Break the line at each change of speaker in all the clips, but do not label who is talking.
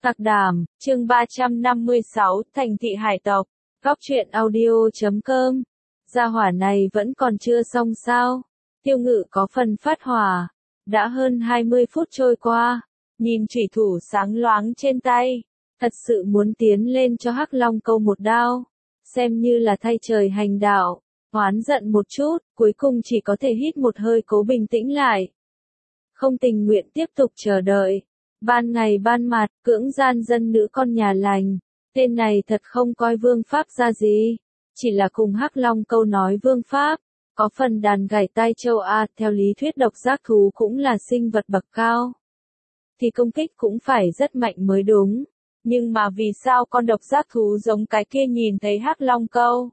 Tạc Đàm, chương 356, Thành thị hải tộc, góc truyện audio.com. Gia hỏa này vẫn còn chưa xong sao? Tiêu Ngự có phần phát hỏa. Đã hơn 20 phút trôi qua, nhìn chủy thủ sáng loáng trên tay, thật sự muốn tiến lên cho Hắc Long Câu một đao, xem như là thay trời hành đạo. Oán giận một chút, cuối cùng chỉ có thể hít một hơi cố bình tĩnh lại. Không tình nguyện tiếp tục chờ đợi. Ban ngày ban mặt, cưỡng gian dân nữ con nhà lành, tên này thật không coi vương pháp ra gì, chỉ là cùng Hắc Long Câu nói vương pháp, có phần đàn gảy tai châu A, theo lý thuyết độc giác thú cũng là sinh vật bậc cao, thì công kích cũng phải rất mạnh mới đúng, nhưng mà vì sao con độc giác thú giống cái kia nhìn thấy Hắc Long Câu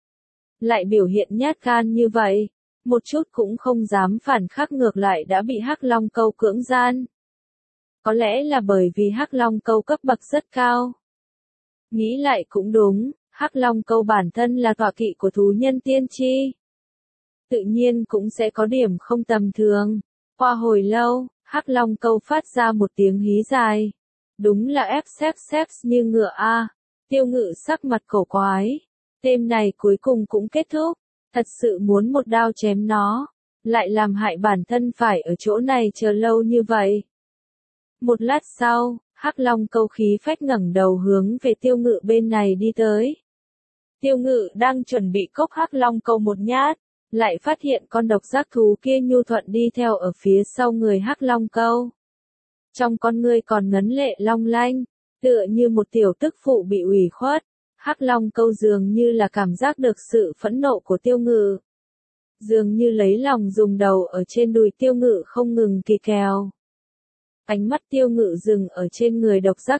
lại biểu hiện nhát gan như vậy, một chút cũng không dám phản khắc, ngược lại đã bị Hắc Long Câu cưỡng gian. Có lẽ là bởi vì Hắc Long Câu cấp bậc rất cao. Nghĩ lại cũng đúng, Hắc Long Câu bản thân là tọa kỵ của thú nhân tiên tri. Tự nhiên cũng sẽ có điểm không tầm thường. Qua hồi lâu, Hắc Long Câu phát ra một tiếng hí dài. Đúng là ép như ngựa a. Tiêu Ngự sắc mặt cổ quái. Đêm này cuối cùng cũng kết thúc. Thật sự muốn một đao chém nó. Lại làm hại bản thân phải ở chỗ này chờ lâu như vậy. Một lát sau, Hắc Long Câu khí phách ngẩng đầu hướng về Tiêu Ngự bên này đi tới. Tiêu Ngự đang chuẩn bị cốc Hắc Long Câu một nhát, lại phát hiện con độc giác thú kia nhu thuận đi theo ở phía sau người Hắc Long Câu. Trong con ngươi còn ngấn lệ long lanh, tựa như một tiểu tức phụ bị ủy khuất. Hắc Long Câu dường như là cảm giác được sự phẫn nộ của Tiêu Ngự. Dường như lấy lòng dùng đầu ở trên đùi Tiêu Ngự không ngừng kỳ kèo. Ánh mắt Tiêu Ngự dừng ở trên người độc giác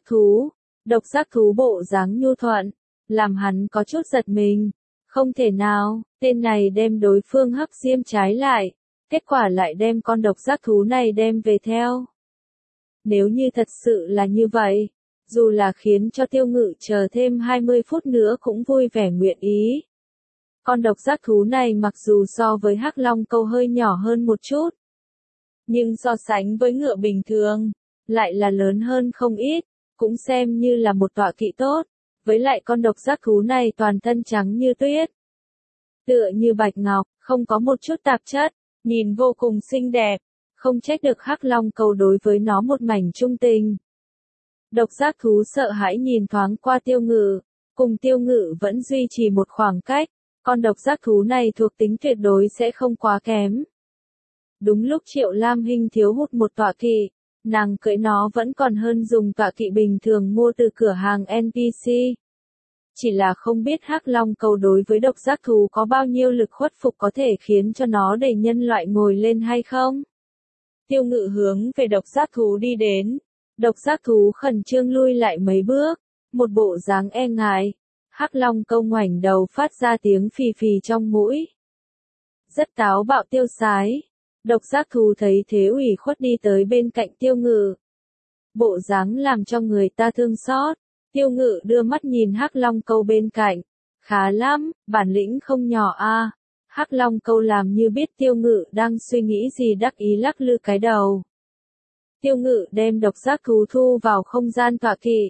thú bộ dáng nhu thuận, làm hắn có chút giật mình. Không thể nào, tên này đem đối phương hấp diêm trái lại, kết quả lại đem con độc giác thú này đem về theo. Nếu như thật sự là như vậy, dù là khiến cho Tiêu Ngự chờ thêm 20 phút nữa cũng vui vẻ nguyện ý. Con độc giác thú này mặc dù so với Hắc Long Câu hơi nhỏ hơn một chút, nhưng so sánh với ngựa bình thường, lại là lớn hơn không ít, cũng xem như là một tọa kỵ tốt, với lại con độc giác thú này toàn thân trắng như tuyết. Tựa như bạch ngọc, không có một chút tạp chất, nhìn vô cùng xinh đẹp, không trách được Hắc Long Câu đối với nó một mảnh trung tình. Độc giác thú sợ hãi nhìn thoáng qua Tiêu Ngự, cùng Tiêu Ngự vẫn duy trì một khoảng cách, con độc giác thú này thuộc tính tuyệt đối sẽ không quá kém. Đúng lúc Triệu Lam Hinh thiếu hụt một tọa kỵ, nàng cưỡi nó vẫn còn hơn dùng tọa kỵ bình thường mua từ cửa hàng NPC. Chỉ là không biết Hắc Long Câu đối với độc giác thú có bao nhiêu lực khuất phục có thể khiến cho nó để nhân loại ngồi lên hay không? Tiêu Ngự hướng về độc giác thú đi đến. Độc giác thú khẩn trương lui lại mấy bước, một bộ dáng e ngại. Hắc Long Câu ngoảnh đầu phát ra tiếng phì phì trong mũi. Rất táo bạo tiêu sái. Độc giác thú thấy thế ủy khuất đi tới bên cạnh Tiêu Ngự. Bộ dáng làm cho người ta thương xót. Tiêu Ngự đưa mắt nhìn Hắc Long Câu bên cạnh. Khá lắm, bản lĩnh không nhỏ a. Hắc Long Câu làm như biết Tiêu Ngự đang suy nghĩ gì đắc ý lắc lư cái đầu. Tiêu Ngự đem độc giác thú thu vào không gian tọa kỵ.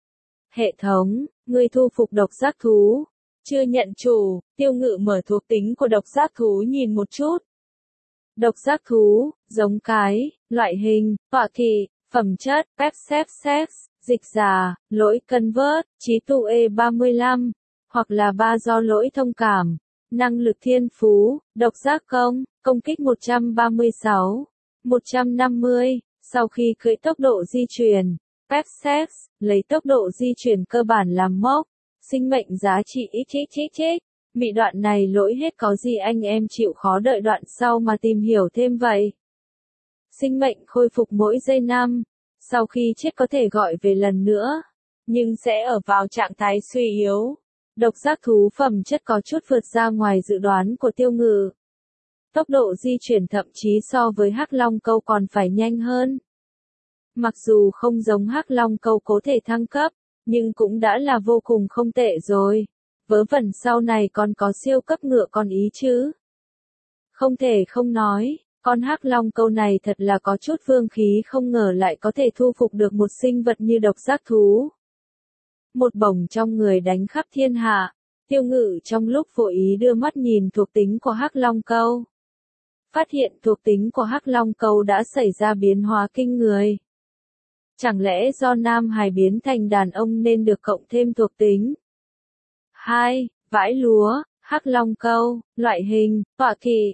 Hệ thống, người thu phục độc giác thú. Chưa nhận chủ, Tiêu Ngự mở thuộc tính của độc giác thú nhìn một chút. Độc giác thú, giống cái, loại hình, tọa kỵ, phẩm chất, sex, dịch giả, lỗi convert, trí tuệ 35, hoặc là 3 do lỗi thông cảm, năng lực thiên phú, độc giác công kích 136, 150, sau khi cưỡi tốc độ di chuyển, sex, lấy tốc độ di chuyển cơ bản làm mốc, sinh mệnh giá trị xxxx. Bị đoạn này lỗi hết có gì anh em chịu khó đợi đoạn sau mà tìm hiểu thêm vậy. Sinh mệnh khôi phục mỗi giây 5, sau khi chết có thể gọi về lần nữa, nhưng sẽ ở vào trạng thái suy yếu. Độc giác thú phẩm chất có chút vượt ra ngoài dự đoán của Tiêu Ngự. Tốc độ di chuyển thậm chí so với Hắc Long Câu còn phải nhanh hơn. Mặc dù không giống Hắc Long Câu có thể thăng cấp, nhưng cũng đã là vô cùng không tệ rồi. Vớ vẩn sau này còn có siêu cấp ngựa con ý chứ. Không thể không nói, Con hắc long câu này thật là có chút vương khí, không ngờ lại có thể thu phục được một sinh vật như độc giác thú. Một bổng trong người đánh khắp thiên hạ, Tiêu Ngự trong lúc vội ý đưa mắt nhìn thuộc tính của hắc long câu. Phát hiện thuộc tính của hắc long câu đã xảy ra biến hóa kinh người. Chẳng lẽ do nam hài biến thành đàn ông nên được cộng thêm thuộc tính? 2. Vãi lúa, hắc long câu, loại hình, tọa kỵ,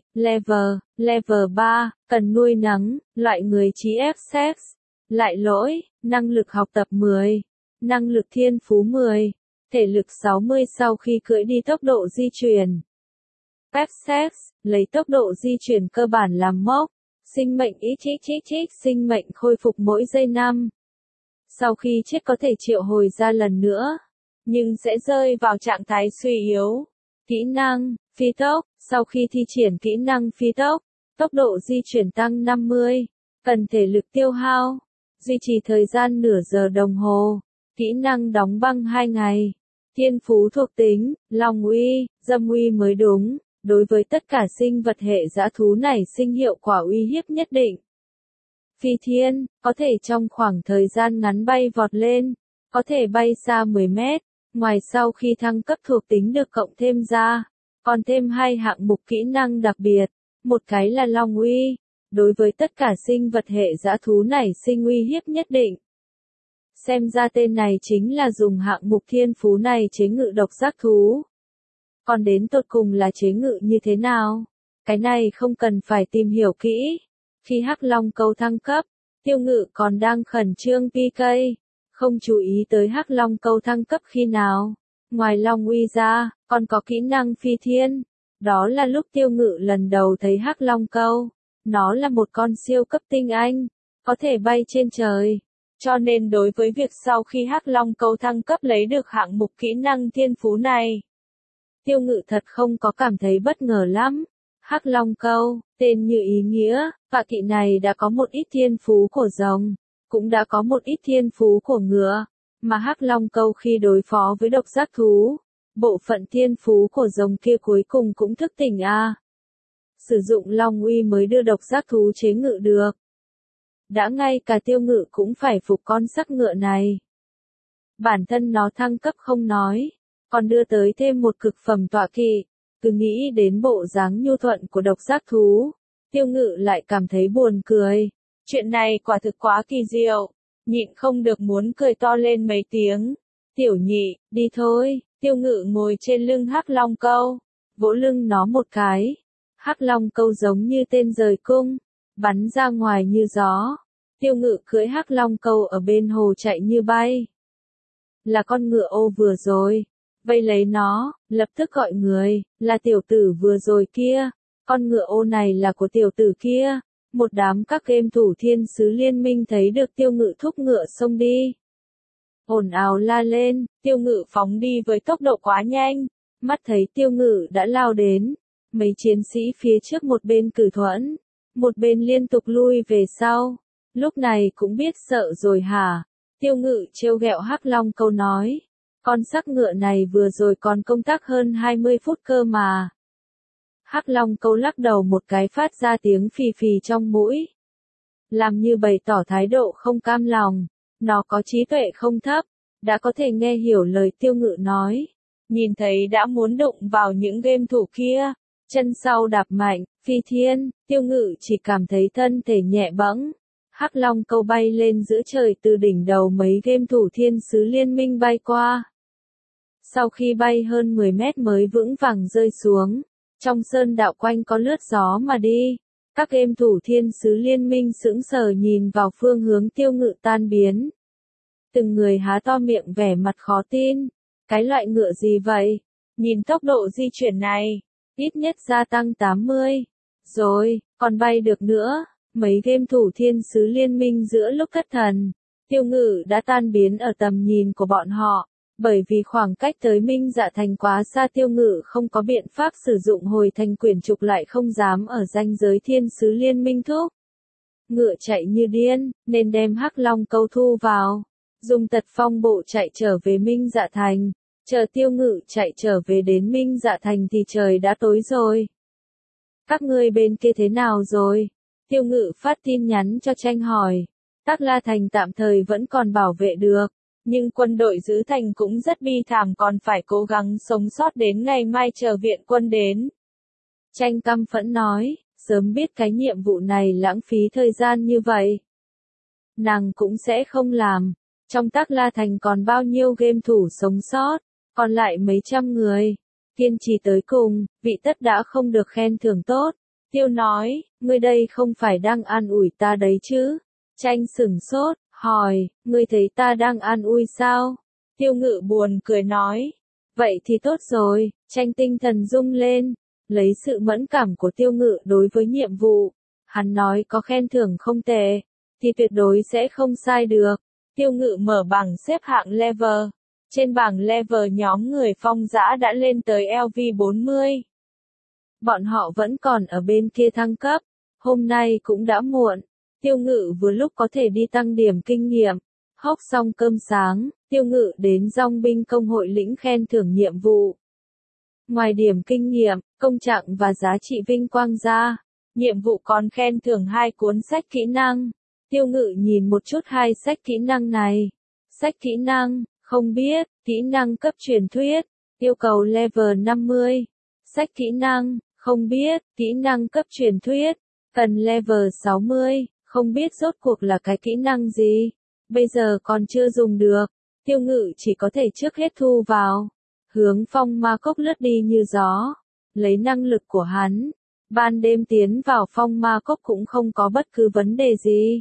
level 3, cần nuôi nấng, loại người trí ép sex, lại lỗi, năng lực học tập 10, năng lực thiên phú 10, thể lực 60 sau khi cưỡi đi tốc độ di chuyển. Pep sex, lấy tốc độ di chuyển cơ bản làm mốc, sinh mệnh sinh mệnh khôi phục mỗi giây 5. Sau khi chết có thể triệu hồi ra lần nữa, nhưng sẽ rơi vào trạng thái suy yếu. Kỹ năng, phi tốc, sau khi thi triển kỹ năng phi tốc, tốc độ di chuyển tăng 50, cần thể lực tiêu hao, duy trì thời gian nửa giờ đồng hồ, kỹ năng đóng băng 2 ngày. Thiên phú thuộc tính, long uy, dâm uy mới đúng, đối với tất cả sinh vật hệ dã thú này sinh hiệu quả uy hiếp nhất định. Phi thiên, có thể trong khoảng thời gian ngắn bay vọt lên, có thể bay xa 10 mét. Ngoài sau khi thăng cấp thuộc tính được cộng thêm ra, còn thêm 2 hạng mục kỹ năng đặc biệt, một cái là long uy, đối với tất cả sinh vật hệ dã thú này sinh uy hiếp nhất định. Xem ra tên này chính là dùng hạng mục thiên phú này chế ngự độc giác thú. Còn đến tột cùng là chế ngự như thế nào? Cái này không cần phải tìm hiểu kỹ. Khi hắc long câu thăng cấp, Tiêu Ngự còn đang khẩn trương PK. Không chú ý tới hắc long câu thăng cấp khi nào. Ngoài long uy ra, còn có kỹ năng phi thiên. Đó là lúc Tiêu Ngự lần đầu thấy hắc long câu. Nó là một con siêu cấp tinh anh, có thể bay trên trời. Cho nên đối với việc sau khi hắc long câu thăng cấp lấy được hạng mục kỹ năng thiên phú này, Tiêu Ngự thật không có cảm thấy bất ngờ lắm. Hắc long câu, tên như ý nghĩa, tọa kỵ này đã có một ít thiên phú của rồng, cũng đã có một ít thiên phú của ngựa, mà hắc long câu khi đối phó với độc giác thú, bộ phận thiên phú của rồng kia cuối cùng cũng thức tỉnh a. Sử dụng long uy mới đưa độc giác thú chế ngự được. Đã ngay cả Tiêu Ngự cũng phải phục con sắc ngựa này. Bản thân nó thăng cấp không nói, còn đưa tới thêm một cực phẩm tọa kỵ, cứ nghĩ đến bộ dáng nhu thuận của độc giác thú, Tiêu Ngự lại cảm thấy buồn cười. Chuyện này quả thực quá kỳ diệu, nhịn không được muốn cười to lên mấy tiếng. Tiểu nhị, đi thôi. Tiêu Ngự ngồi trên lưng hắc long câu, vỗ lưng nó một cái. Hắc long câu giống như tên rời cung, bắn ra ngoài như gió. Tiêu Ngự cưỡi hắc long câu ở bên hồ chạy như bay. Là con ngựa ô vừa rồi, vây lấy nó, lập tức gọi người, là tiểu tử vừa rồi kia. Con ngựa ô này là của tiểu tử kia. Một đám các game thủ thiên sứ liên minh thấy được Tiêu Ngự thúc ngựa xông đi. Ồn ào la lên, Tiêu Ngự phóng đi với tốc độ quá nhanh. Mắt thấy Tiêu Ngự đã lao đến. Mấy chiến sĩ phía trước một bên cử thuẫn, một bên liên tục lui về sau. Lúc này cũng biết sợ rồi hả? Tiêu Ngự trêu ghẹo hắc long câu nói. Con sắc ngựa này vừa rồi còn công tác hơn 20 phút cơ mà. Hắc long câu lắc đầu một cái phát ra tiếng phì phì trong mũi. Làm như bày tỏ thái độ không cam lòng. Nó có trí tuệ không thấp, đã có thể nghe hiểu lời Tiêu Ngự nói. Nhìn thấy đã muốn đụng vào những game thủ kia. Chân sau đạp mạnh, phi thiên, Tiêu Ngự chỉ cảm thấy thân thể nhẹ bẫng. Hắc long câu bay lên giữa trời từ đỉnh đầu mấy game thủ thiên sứ liên minh bay qua. Sau khi bay hơn 10 mét mới vững vàng rơi xuống. Trong sơn đạo quanh có lướt gió mà đi. Các game thủ thiên sứ liên minh sững sờ nhìn vào phương hướng Tiêu Ngự tan biến. Từng người há to miệng vẻ mặt khó tin. Cái loại ngựa gì vậy? Nhìn tốc độ di chuyển này, ít nhất gia tăng 80. Rồi, còn bay được nữa. Mấy game thủ thiên sứ liên minh giữa lúc thất thần. Tiêu Ngự đã tan biến ở tầm nhìn của bọn họ. Bởi vì khoảng cách tới Minh Dạ Thành quá xa, Tiêu Ngự không có biện pháp sử dụng hồi thành quyển trục, lại không dám ở ranh giới thiên sứ liên minh thúc. Ngựa chạy như điên, nên đem hắc long câu thu vào. Dùng tật phong bộ chạy trở về Minh Dạ Thành. Chờ Tiêu Ngự chạy trở về đến Minh Dạ Thành thì trời đã tối rồi. Các ngươi bên kia thế nào rồi? Tiêu Ngự phát tin nhắn cho Tranh hỏi. Tắc La Thành tạm thời vẫn còn bảo vệ được, nhưng quân đội giữ thành cũng rất bi thảm, còn phải cố gắng sống sót đến ngày mai chờ viện quân đến. Tranh căm phẫn nói, sớm biết cái nhiệm vụ này lãng phí thời gian như vậy, nàng cũng sẽ không làm. Trong Tắc La Thành còn bao nhiêu game thủ sống sót, còn lại mấy trăm người. Kiên trì tới cùng, vị tất đã không được khen thưởng tốt. Tiêu nói, ngươi đây không phải đang an ủi ta đấy chứ? Tranh sửng sốt, hỏi, ngươi thấy ta đang an ủi sao? Tiêu Ngự buồn cười nói, vậy thì tốt rồi. Tranh tinh thần rung lên, lấy sự mẫn cảm của Tiêu Ngự đối với nhiệm vụ. Hắn nói có khen thưởng không tệ, thì tuyệt đối sẽ không sai được. Tiêu Ngự mở bảng xếp hạng level. Trên bảng level nhóm người Phong Dã đã lên tới LV40. Bọn họ vẫn còn ở bên kia thăng cấp. Hôm nay cũng đã muộn. Tiêu Ngự vừa lúc có thể đi tăng điểm kinh nghiệm. Hốc xong cơm sáng, Tiêu Ngự đến Dong binh công hội lĩnh khen thưởng nhiệm vụ. Ngoài điểm kinh nghiệm, công trạng và giá trị vinh quang ra, nhiệm vụ còn khen thưởng 2 cuốn sách kỹ năng. Tiêu Ngự nhìn một chút 2 sách kỹ năng này. Sách kỹ năng, không biết, kỹ năng cấp truyền thuyết, yêu cầu level 50. Sách kỹ năng, không biết, kỹ năng cấp truyền thuyết, cần level 60, không biết rốt cuộc là cái kỹ năng gì. Bây giờ còn chưa dùng được, Tiêu Ngự chỉ có thể trước hết thu vào. Hướng Phong Ma Cốc lướt đi như gió, lấy năng lực của hắn. Ban đêm tiến vào Phong Ma Cốc cũng không có bất cứ vấn đề gì.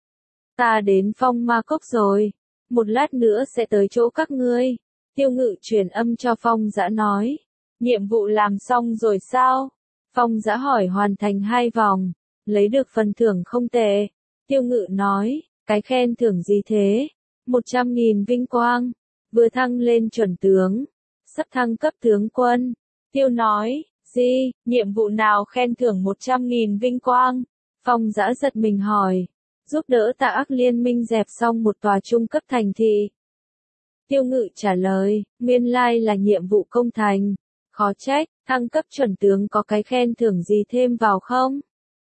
Ta đến Phong Ma Cốc rồi, một lát nữa sẽ tới chỗ các ngươi. Tiêu Ngự truyền âm cho Phong Dã nói. Nhiệm vụ làm xong rồi sao? Phong Dã hỏi hoàn thành 2 vòng, lấy được phần thưởng không tệ. Tiêu Ngự nói, cái khen thưởng gì thế? 100.000 vinh quang, vừa thăng lên chuẩn tướng, sắp thăng cấp tướng quân. Tiêu nói, gì, nhiệm vụ nào khen thưởng 100.000 vinh quang? Phong Dã giật mình hỏi, giúp đỡ Tạ Ác liên minh dẹp xong một tòa trung cấp thành thị. Tiêu Ngự trả lời, nguyên lai là nhiệm vụ công thành. Khó trách, thăng cấp chuẩn tướng có cái khen thưởng gì thêm vào không?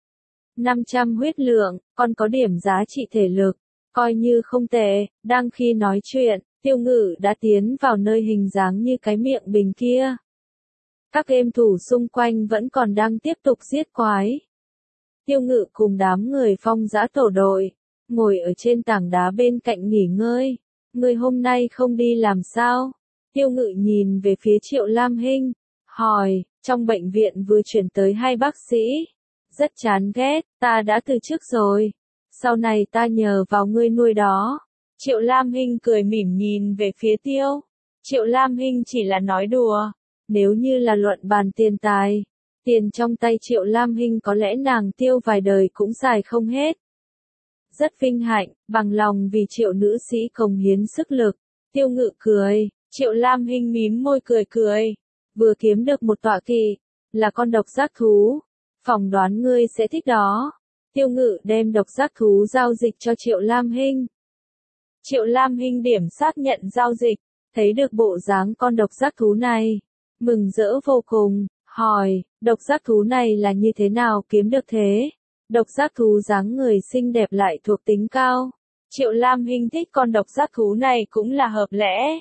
500 huyết lượng, còn có điểm giá trị thể lực, coi như không tệ. Đang khi nói chuyện, Tiêu Ngự đã tiến vào nơi hình dáng như cái miệng bình kia. Các game thủ xung quanh vẫn còn đang tiếp tục giết quái. Tiêu Ngự cùng đám người Phong Dã tổ đội, ngồi ở trên tảng đá bên cạnh nghỉ ngơi. Người hôm nay không đi làm sao? Tiêu Ngự nhìn về phía Triệu Lam Hinh, hỏi, trong bệnh viện vừa chuyển tới 2 bác sĩ. Rất chán ghét, ta đã từ chức rồi. Sau này ta nhờ vào ngươi nuôi đó. Triệu Lam Hinh cười mỉm nhìn về phía Tiêu. Triệu Lam Hinh chỉ là nói đùa. Nếu như là luận bàn tiền tài, tiền trong tay Triệu Lam Hinh có lẽ nàng tiêu vài đời cũng xài không hết. Rất vinh hạnh, bằng lòng vì Triệu nữ sĩ cống hiến sức lực. Tiêu Ngự cười, Triệu Lam Hinh mím môi cười cười. Vừa kiếm được một tọa kỵ, là con độc giác thú. Phỏng đoán ngươi sẽ thích đó. Tiêu Ngự đem độc giác thú giao dịch cho Triệu Lam Hinh. Triệu Lam Hinh điểm xác nhận giao dịch, thấy được bộ dáng con độc giác thú này. Mừng rỡ vô cùng, hỏi, độc giác thú này là như thế nào kiếm được thế? Độc giác thú dáng người xinh đẹp lại thuộc tính cao. Triệu Lam Hinh thích con độc giác thú này cũng là hợp lẽ.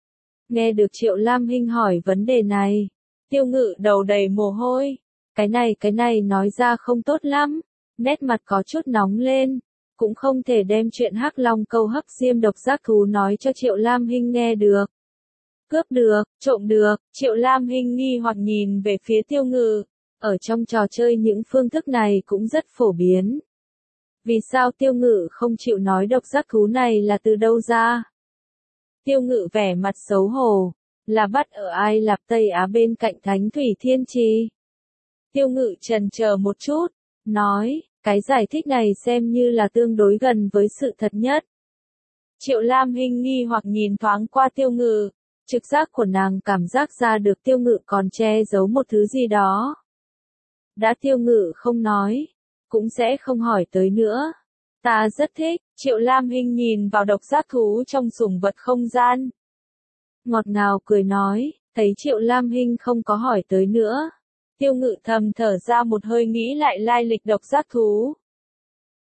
Nghe được Triệu Lam Hinh hỏi vấn đề này, Tiêu Ngự đầu đầy mồ hôi. Cái này nói ra không tốt lắm. Nét mặt có chút nóng lên. Cũng không thể đem chuyện Hắc Long câu hấp diêm độc giác thú nói cho Triệu Lam Hinh nghe được. Cướp được, trộm được, Triệu Lam Hinh nghi hoặc nhìn về phía Tiêu Ngự. Ở trong trò chơi những phương thức này cũng rất phổ biến. Vì sao Tiêu Ngự không chịu nói độc giác thú này là từ đâu ra? Tiêu Ngự vẻ mặt xấu hổ, là bắt ở Ai Lạp Tây Á bên cạnh Thánh Thủy Thiên Trì. Tiêu Ngự chần chờ một chút, nói, cái giải thích này xem như là tương đối gần với sự thật nhất. Triệu Lam Hinh nghi hoặc nhìn thoáng qua Tiêu Ngự, trực giác của nàng cảm giác ra được Tiêu Ngự còn che giấu một thứ gì đó. Đã Tiêu Ngự không nói, cũng sẽ không hỏi tới nữa. Ta rất thích, Triệu Lam Hinh nhìn vào độc giác thú trong sủng vật không gian. Ngọt ngào cười nói, thấy Triệu Lam Hinh không có hỏi tới nữa. Tiêu Ngự thầm thở ra một hơi nghĩ lại lai lịch độc giác thú.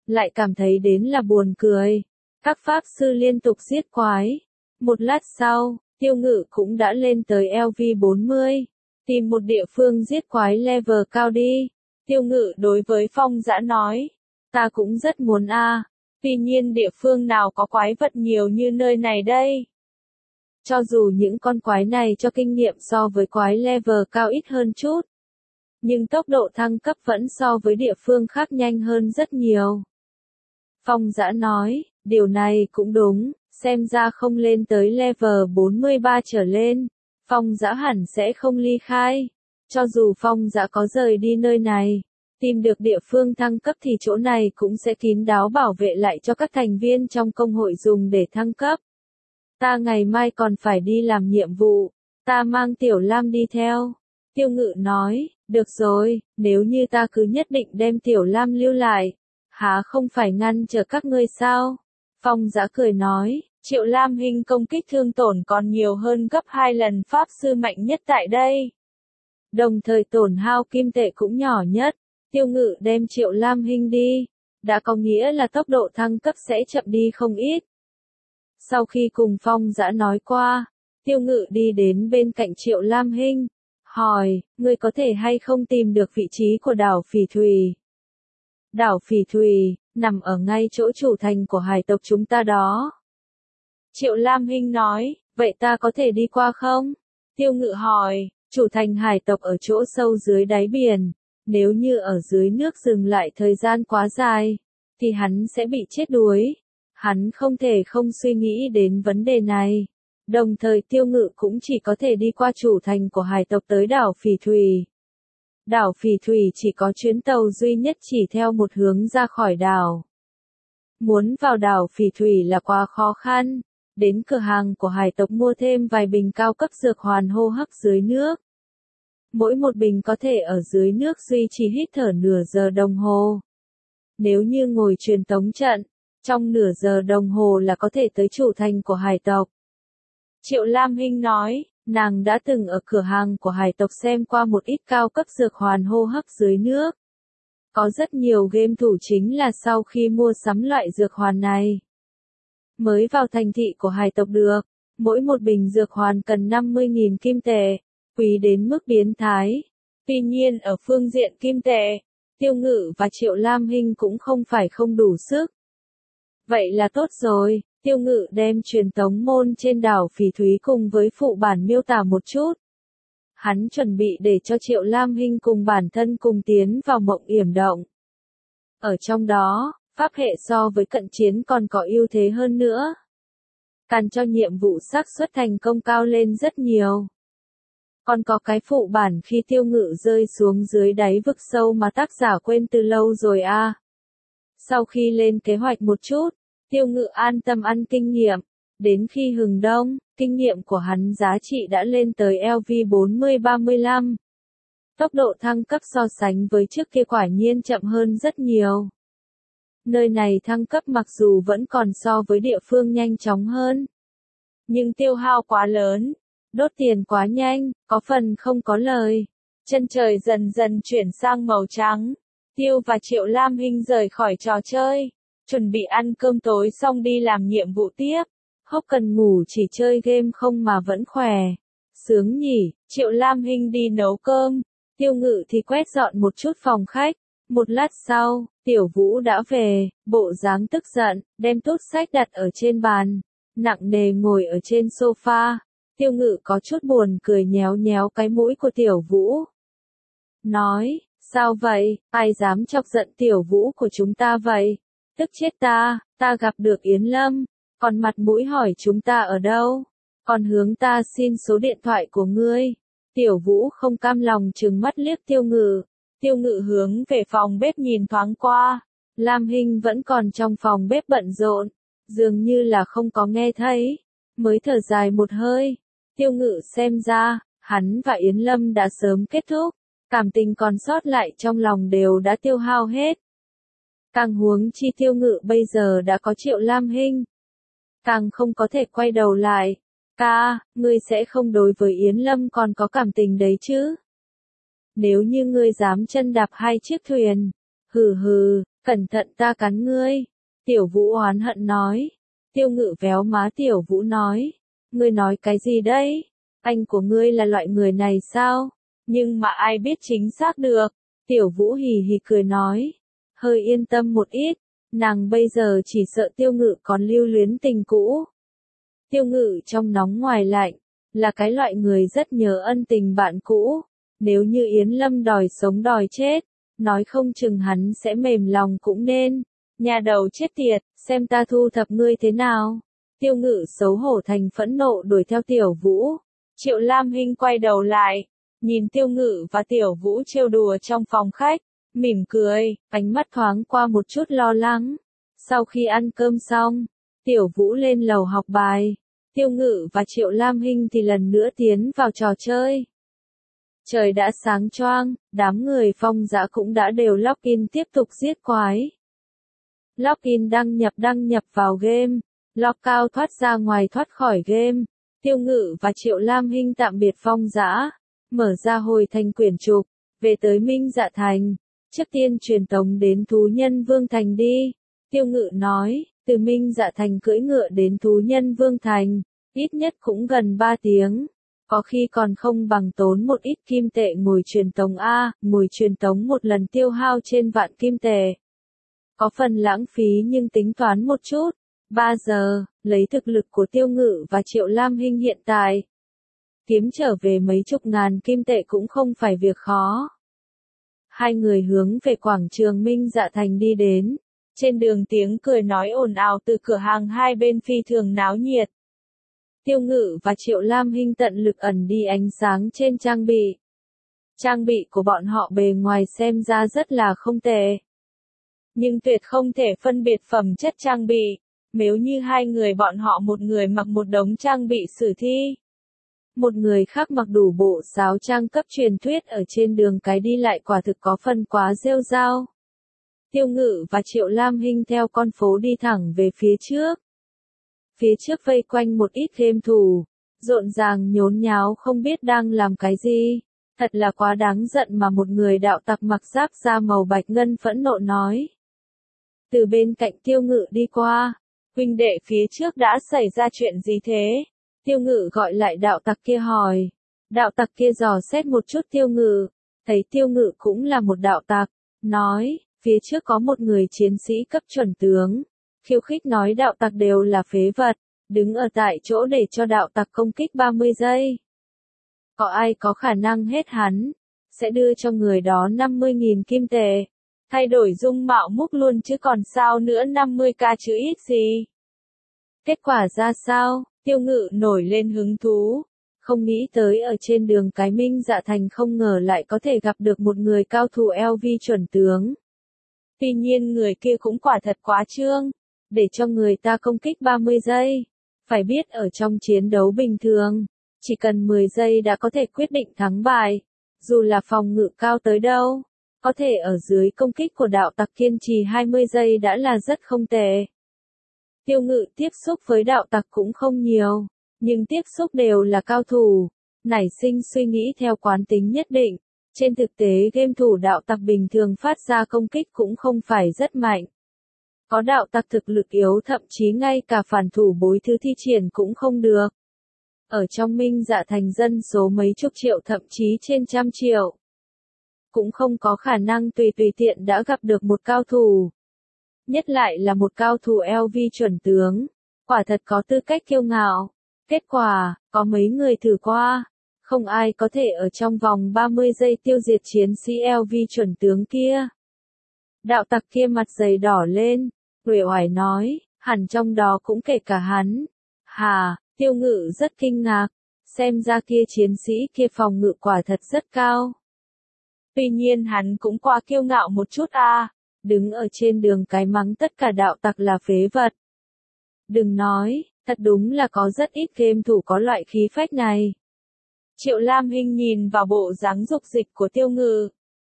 lại cảm thấy đến là buồn cười. Các pháp sư liên tục giết quái. Một lát sau, Tiêu Ngự cũng đã lên tới LV40. Tìm một địa phương giết quái level cao đi. Tiêu Ngự đối với Phong Dã nói. Ta cũng rất muốn tuy nhiên địa phương nào có quái vật nhiều như nơi này đây. Cho dù những con quái này cho kinh nghiệm so với quái level cao ít hơn chút. Nhưng tốc độ thăng cấp vẫn so với địa phương khác nhanh hơn rất nhiều. Phong Dã nói, điều này cũng đúng, xem ra không lên tới level 43 trở lên. Phong Dã hẳn sẽ không ly khai. Cho dù Phong Dã có rời đi nơi này, tìm được địa phương thăng cấp thì chỗ này cũng sẽ kín đáo bảo vệ lại cho các thành viên trong công hội dùng để thăng cấp. Ta ngày mai còn phải đi làm nhiệm vụ, ta mang Tiểu Lam đi theo. Tiêu Ngự nói, được rồi, nếu như ta cứ nhất định đem Tiểu Lam lưu lại, há không phải ngăn trở các ngươi sao? Phong Dã cười nói, Triệu Lam Hinh công kích thương tổn còn nhiều hơn gấp 2 lần pháp sư mạnh nhất tại đây. Đồng thời tổn hao kim tệ cũng nhỏ nhất. Tiêu Ngự đem Triệu Lam Hinh đi, đã có nghĩa là tốc độ thăng cấp sẽ chậm đi không ít. Sau khi cùng Phong Dã nói qua, Tiêu Ngự đi đến bên cạnh Triệu Lam Hinh, hỏi, ngươi có thể hay không tìm được vị trí của đảo Phỉ Thủy? Đảo Phỉ Thủy, nằm ở ngay chỗ chủ thành của hải tộc chúng ta đó. Triệu Lam Hinh nói, vậy ta có thể đi qua không? Tiêu Ngự hỏi, chủ thành hải tộc ở chỗ sâu dưới đáy biển. Nếu như ở dưới nước dừng lại thời gian quá dài, thì hắn sẽ bị chết đuối. Hắn không thể không suy nghĩ đến vấn đề này. Đồng thời Tiêu Ngự cũng chỉ có thể đi qua chủ thành của hải tộc tới đảo Phỉ Thủy. Đảo Phỉ Thủy chỉ có chuyến tàu duy nhất chỉ theo một hướng ra khỏi đảo. Muốn vào đảo Phỉ Thủy là quá khó khăn. Đến cửa hàng của hải tộc mua thêm vài bình cao cấp dược hoàn hô hấp dưới nước. Mỗi một bình có thể ở dưới nước duy trì hít thở nửa giờ đồng hồ. Nếu như ngồi truyền tống trận, trong nửa giờ đồng hồ là có thể tới chủ thành của hải tộc. Triệu Lam Hinh nói, nàng đã từng ở cửa hàng của hải tộc xem qua một ít cao cấp dược hoàn hô hấp dưới nước. Có rất nhiều game thủ chính là sau khi mua sắm loại dược hoàn này, mới vào thành thị của hải tộc được. Mỗi một bình dược hoàn cần 50.000 kim tệ. Quý đến mức biến thái. Tuy nhiên ở phương diện kim tệ, Tiêu Ngự và Triệu Lam Hinh cũng không phải không đủ sức. Vậy là tốt rồi, Tiêu Ngự đem truyền tống môn trên đảo Phỉ Thúy cùng với phụ bản miêu tả một chút. Hắn chuẩn bị để cho Triệu Lam Hinh cùng bản thân cùng tiến vào mộng yểm động. Ở trong đó, pháp hệ so với cận chiến còn có ưu thế hơn nữa. Càng cho nhiệm vụ xác suất thành công cao lên rất nhiều. Còn có cái phụ bản khi Tiêu Ngự rơi xuống dưới đáy vực sâu mà tác giả quên từ lâu rồi Sau khi lên kế hoạch một chút, Tiêu Ngự an tâm ăn kinh nghiệm. Đến khi hừng đông, kinh nghiệm của hắn giá trị đã lên tới LV40-35. Tốc độ thăng cấp so sánh với trước kia quả nhiên chậm hơn rất nhiều. Nơi này thăng cấp mặc dù vẫn còn so với địa phương nhanh chóng hơn, nhưng tiêu hao quá lớn. Đốt tiền quá nhanh, có phần không có lời. Chân trời dần dần chuyển sang màu trắng. Tiêu và Triệu Lam Hinh rời khỏi trò chơi. Chuẩn bị ăn cơm tối xong đi làm nhiệm vụ tiếp. Hốc cần ngủ chỉ chơi game không mà vẫn khỏe. Sướng nhỉ, Triệu Lam Hinh đi nấu cơm. Tiêu Ngự thì quét dọn một chút phòng khách. Một lát sau, Tiểu Vũ đã về, bộ dáng tức giận, đem tút sách đặt ở trên bàn. Nặng nề ngồi ở trên sofa. Tiêu Ngự có chút buồn cười nhéo nhéo cái mũi của Tiểu Vũ. Nói, sao vậy, ai dám chọc giận Tiểu Vũ của chúng ta vậy? Tức chết ta gặp được Yến Lâm, còn mặt mũi hỏi chúng ta ở đâu? Còn hướng ta xin số điện thoại của ngươi. Tiểu Vũ không cam lòng trừng mắt liếc Tiêu Ngự. Tiêu Ngự hướng về phòng bếp nhìn thoáng qua. Lam Hinh vẫn còn trong phòng bếp bận rộn, dường như là không có nghe thấy. Mới thở dài một hơi. Tiêu Ngự xem ra, hắn và Yến Lâm đã sớm kết thúc, cảm tình còn sót lại trong lòng đều đã tiêu hao hết. Càng huống chi Tiêu Ngự bây giờ đã có Triệu Lam Hinh, càng không có thể quay đầu lại. Ngươi sẽ không đối với Yến Lâm còn có cảm tình đấy chứ? Nếu như ngươi dám chân đạp hai chiếc thuyền, Cẩn thận ta cắn ngươi. Tiểu Vũ oán hận nói. Tiêu Ngự véo má Tiểu Vũ nói. Ngươi nói cái gì đấy? Anh của ngươi là loại người này sao? Nhưng mà ai biết chính xác được? Tiểu Vũ hì hì cười nói. Hơi yên tâm một ít. Nàng bây giờ chỉ sợ Tiêu Ngự còn lưu luyến tình cũ. Tiêu Ngự trong nóng ngoài lạnh, là cái loại người rất nhớ ân tình bạn cũ. Nếu như Yến Lâm đòi sống đòi chết, nói không chừng hắn sẽ mềm lòng cũng nên. Nhà đầu chết tiệt, xem ta thu thập ngươi thế nào. Tiêu Ngự xấu hổ thành phẫn nộ đuổi theo Tiểu Vũ. Triệu Lam Hinh quay đầu lại, nhìn Tiêu Ngự và Tiểu Vũ trêu đùa trong phòng khách, mỉm cười, ánh mắt thoáng qua một chút lo lắng. Sau khi ăn cơm xong, Tiểu Vũ lên lầu học bài. Tiêu Ngự và Triệu Lam Hinh thì lần nữa tiến vào trò chơi. Trời đã sáng choang, đám người Phong Dã cũng đã đều login tiếp tục giết quái. Login đăng nhập vào game, lockout thoát ra ngoài thoát khỏi game. Tiêu Ngự và Triệu Lam Hinh tạm biệt Phong Dã, mở ra hồi thành quyển trục, về tới Minh Dạ Thành. Trước tiên truyền tống đến Thú Nhân Vương Thành đi. Tiêu Ngự nói, từ Minh Dạ Thành cưỡi ngựa đến Thú Nhân Vương Thành, ít nhất cũng gần 3 tiếng. Có khi còn không bằng tốn một ít kim tệ ngồi truyền tống ngồi truyền tống một lần tiêu hao trên vạn kim tệ. Có phần lãng phí nhưng tính toán một chút. 3 giờ, lấy thực lực của Tiêu Ngự và Triệu Lam Hinh hiện tại. Kiếm trở về mấy chục ngàn kim tệ cũng không phải việc khó. Hai người hướng về quảng trường Minh Dạ Thành đi đến. Trên đường tiếng cười nói ồn ào từ cửa hàng hai bên phi thường náo nhiệt. Tiêu Ngự và Triệu Lam Hinh tận lực ẩn đi ánh sáng trên trang bị. Trang bị của bọn họ bề ngoài xem ra rất là không tệ. Nhưng tuyệt không thể phân biệt phẩm chất trang bị. Nếu như hai người bọn họ một người mặc một đống trang bị sử thi. Một người khác mặc đủ bộ sáo trang cấp truyền thuyết ở trên đường cái đi lại quả thực có phần quá rêu rao. Tiêu Ngự và Triệu Lam Hinh theo con phố đi thẳng về phía trước. Phía trước vây quanh một ít game thủ, rộn ràng nhốn nháo không biết đang làm cái gì. Thật là quá đáng giận mà một người đạo tặc mặc giáp da màu bạch ngân phẫn nộ nói. Từ bên cạnh Tiêu Ngự đi qua, huynh đệ phía trước đã xảy ra chuyện gì thế? Tiêu Ngự gọi lại đạo tặc kia hỏi. Đạo tặc kia dò xét một chút Tiêu Ngự, thấy Tiêu Ngự cũng là một đạo tặc, nói, phía trước có một người chiến sĩ cấp chuẩn tướng, khiêu khích nói đạo tặc đều là phế vật, đứng ở tại chỗ để cho đạo tặc công kích 30 giây. Có ai có khả năng hết hắn, sẽ đưa cho người đó 50.000 kim tệ. Thay đổi dung mạo múc luôn chứ còn sao nữa 50k chứ ít gì. Kết quả ra sao? Tiêu Ngự nổi lên hứng thú. Không nghĩ tới ở trên đường cái Minh Dạ Thành không ngờ lại có thể gặp được một người cao thủ LV chuẩn tướng. Tuy nhiên người kia cũng quả thật quá trương. Để cho người ta công kích 30 giây. Phải biết ở trong chiến đấu bình thường, chỉ cần 10 giây đã có thể quyết định thắng bại. Dù là phòng ngự cao tới đâu, có thể ở dưới công kích của đạo tặc kiên trì 20 giây đã là rất không tệ. Tiêu Ngự tiếp xúc với đạo tặc cũng không nhiều, nhưng tiếp xúc đều là cao thủ, nảy sinh suy nghĩ theo quán tính nhất định. Trên thực tế game thủ đạo tặc bình thường phát ra công kích cũng không phải rất mạnh. Có đạo tặc thực lực yếu thậm chí ngay cả phản thủ bối thứ thi triển cũng không được. Ở trong Minh Dạ Thành dân số mấy chục triệu thậm chí trên trăm triệu. Cũng không có khả năng tùy tiện đã gặp được một cao thủ. Nhất lại là một cao thủ LV chuẩn tướng. Quả thật có tư cách kiêu ngạo. Kết quả, có mấy người thử qua. Không ai có thể ở trong vòng 30 giây tiêu diệt chiến sĩ LV chuẩn tướng kia. Đạo tặc kia mặt dày đỏ lên. Uể oải nói, hẳn trong đó cũng kể cả hắn. Hà, Tiêu Ngự rất kinh ngạc. Xem ra kia chiến sĩ kia phòng ngự quả thật rất cao. Tuy nhiên hắn cũng quá kiêu ngạo một chút đứng ở trên đường cái mắng tất cả đạo tặc là phế vật. Đừng nói, thật đúng là có rất ít game thủ có loại khí phách này. Triệu Lam Hinh nhìn vào bộ dáng dục dịch của Tiêu Ngự.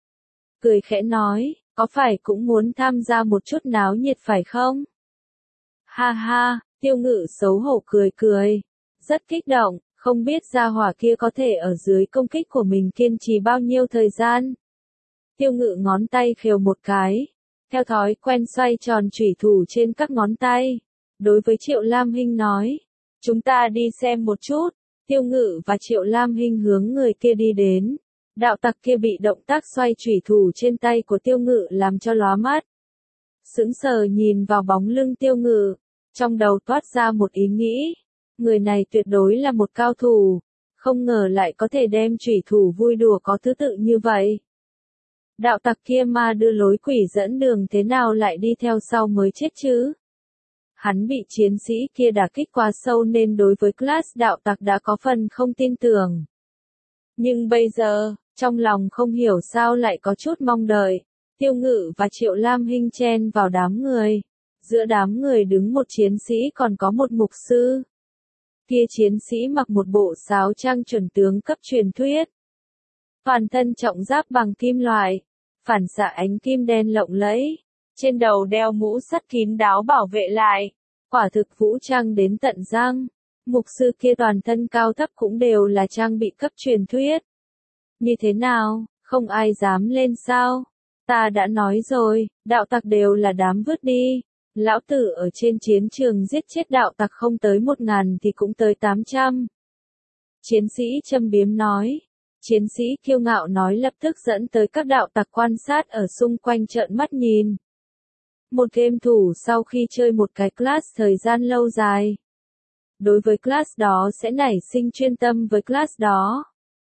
Cười khẽ nói, có phải cũng muốn tham gia một chút náo nhiệt phải không? Ha ha, Tiêu Ngự xấu hổ cười cười. Rất kích động, không biết gia hỏa kia có thể ở dưới công kích của mình kiên trì bao nhiêu thời gian. Tiêu Ngự ngón tay khều một cái. Theo thói quen xoay tròn chủy thủ trên các ngón tay. Đối với Triệu Lam Hinh nói. Chúng ta đi xem một chút. Tiêu Ngự và Triệu Lam Hinh hướng người kia đi đến. Đạo tặc kia bị động tác xoay chủy thủ trên tay của Tiêu Ngự làm cho lóa mắt. Sững sờ nhìn vào bóng lưng Tiêu Ngự. Trong đầu toát ra một ý nghĩ. Người này tuyệt đối là một cao thủ. Không ngờ lại có thể đem chủy thủ vui đùa có thứ tự như vậy. Đạo tặc kia ma đưa lối quỷ dẫn đường thế nào lại đi theo sau mới chết chứ? Hắn bị chiến sĩ kia đả kích quá sâu nên đối với class đạo tặc đã có phần không tin tưởng. Nhưng bây giờ, trong lòng không hiểu sao lại có chút mong đợi. Tiêu Ngự và Triệu Lam Hinh chen vào đám người. Giữa đám người đứng một chiến sĩ còn có một mục sư. Kia chiến sĩ mặc một bộ sáo trang chuẩn tướng cấp truyền thuyết. Toàn thân trọng giáp bằng kim loại, phản xạ ánh kim đen lộng lẫy, trên đầu đeo mũ sắt kín đáo bảo vệ lại, quả thực vũ trang đến tận răng. Mục sư kia toàn thân cao thấp cũng đều là trang bị cấp truyền thuyết. Như thế nào, không ai dám lên sao? Ta đã nói rồi, đạo tặc đều là đám vứt đi. Lão tử ở trên chiến trường giết chết đạo tặc không tới 1000 thì cũng tới 800. Chiến sĩ châm biếm nói. Chiến sĩ kiêu ngạo nói lập tức dẫn tới các đạo tặc quan sát ở xung quanh trợn mắt nhìn. Một game thủ sau khi chơi một cái class thời gian lâu dài. Đối với class đó sẽ nảy sinh chuyên tâm với class đó.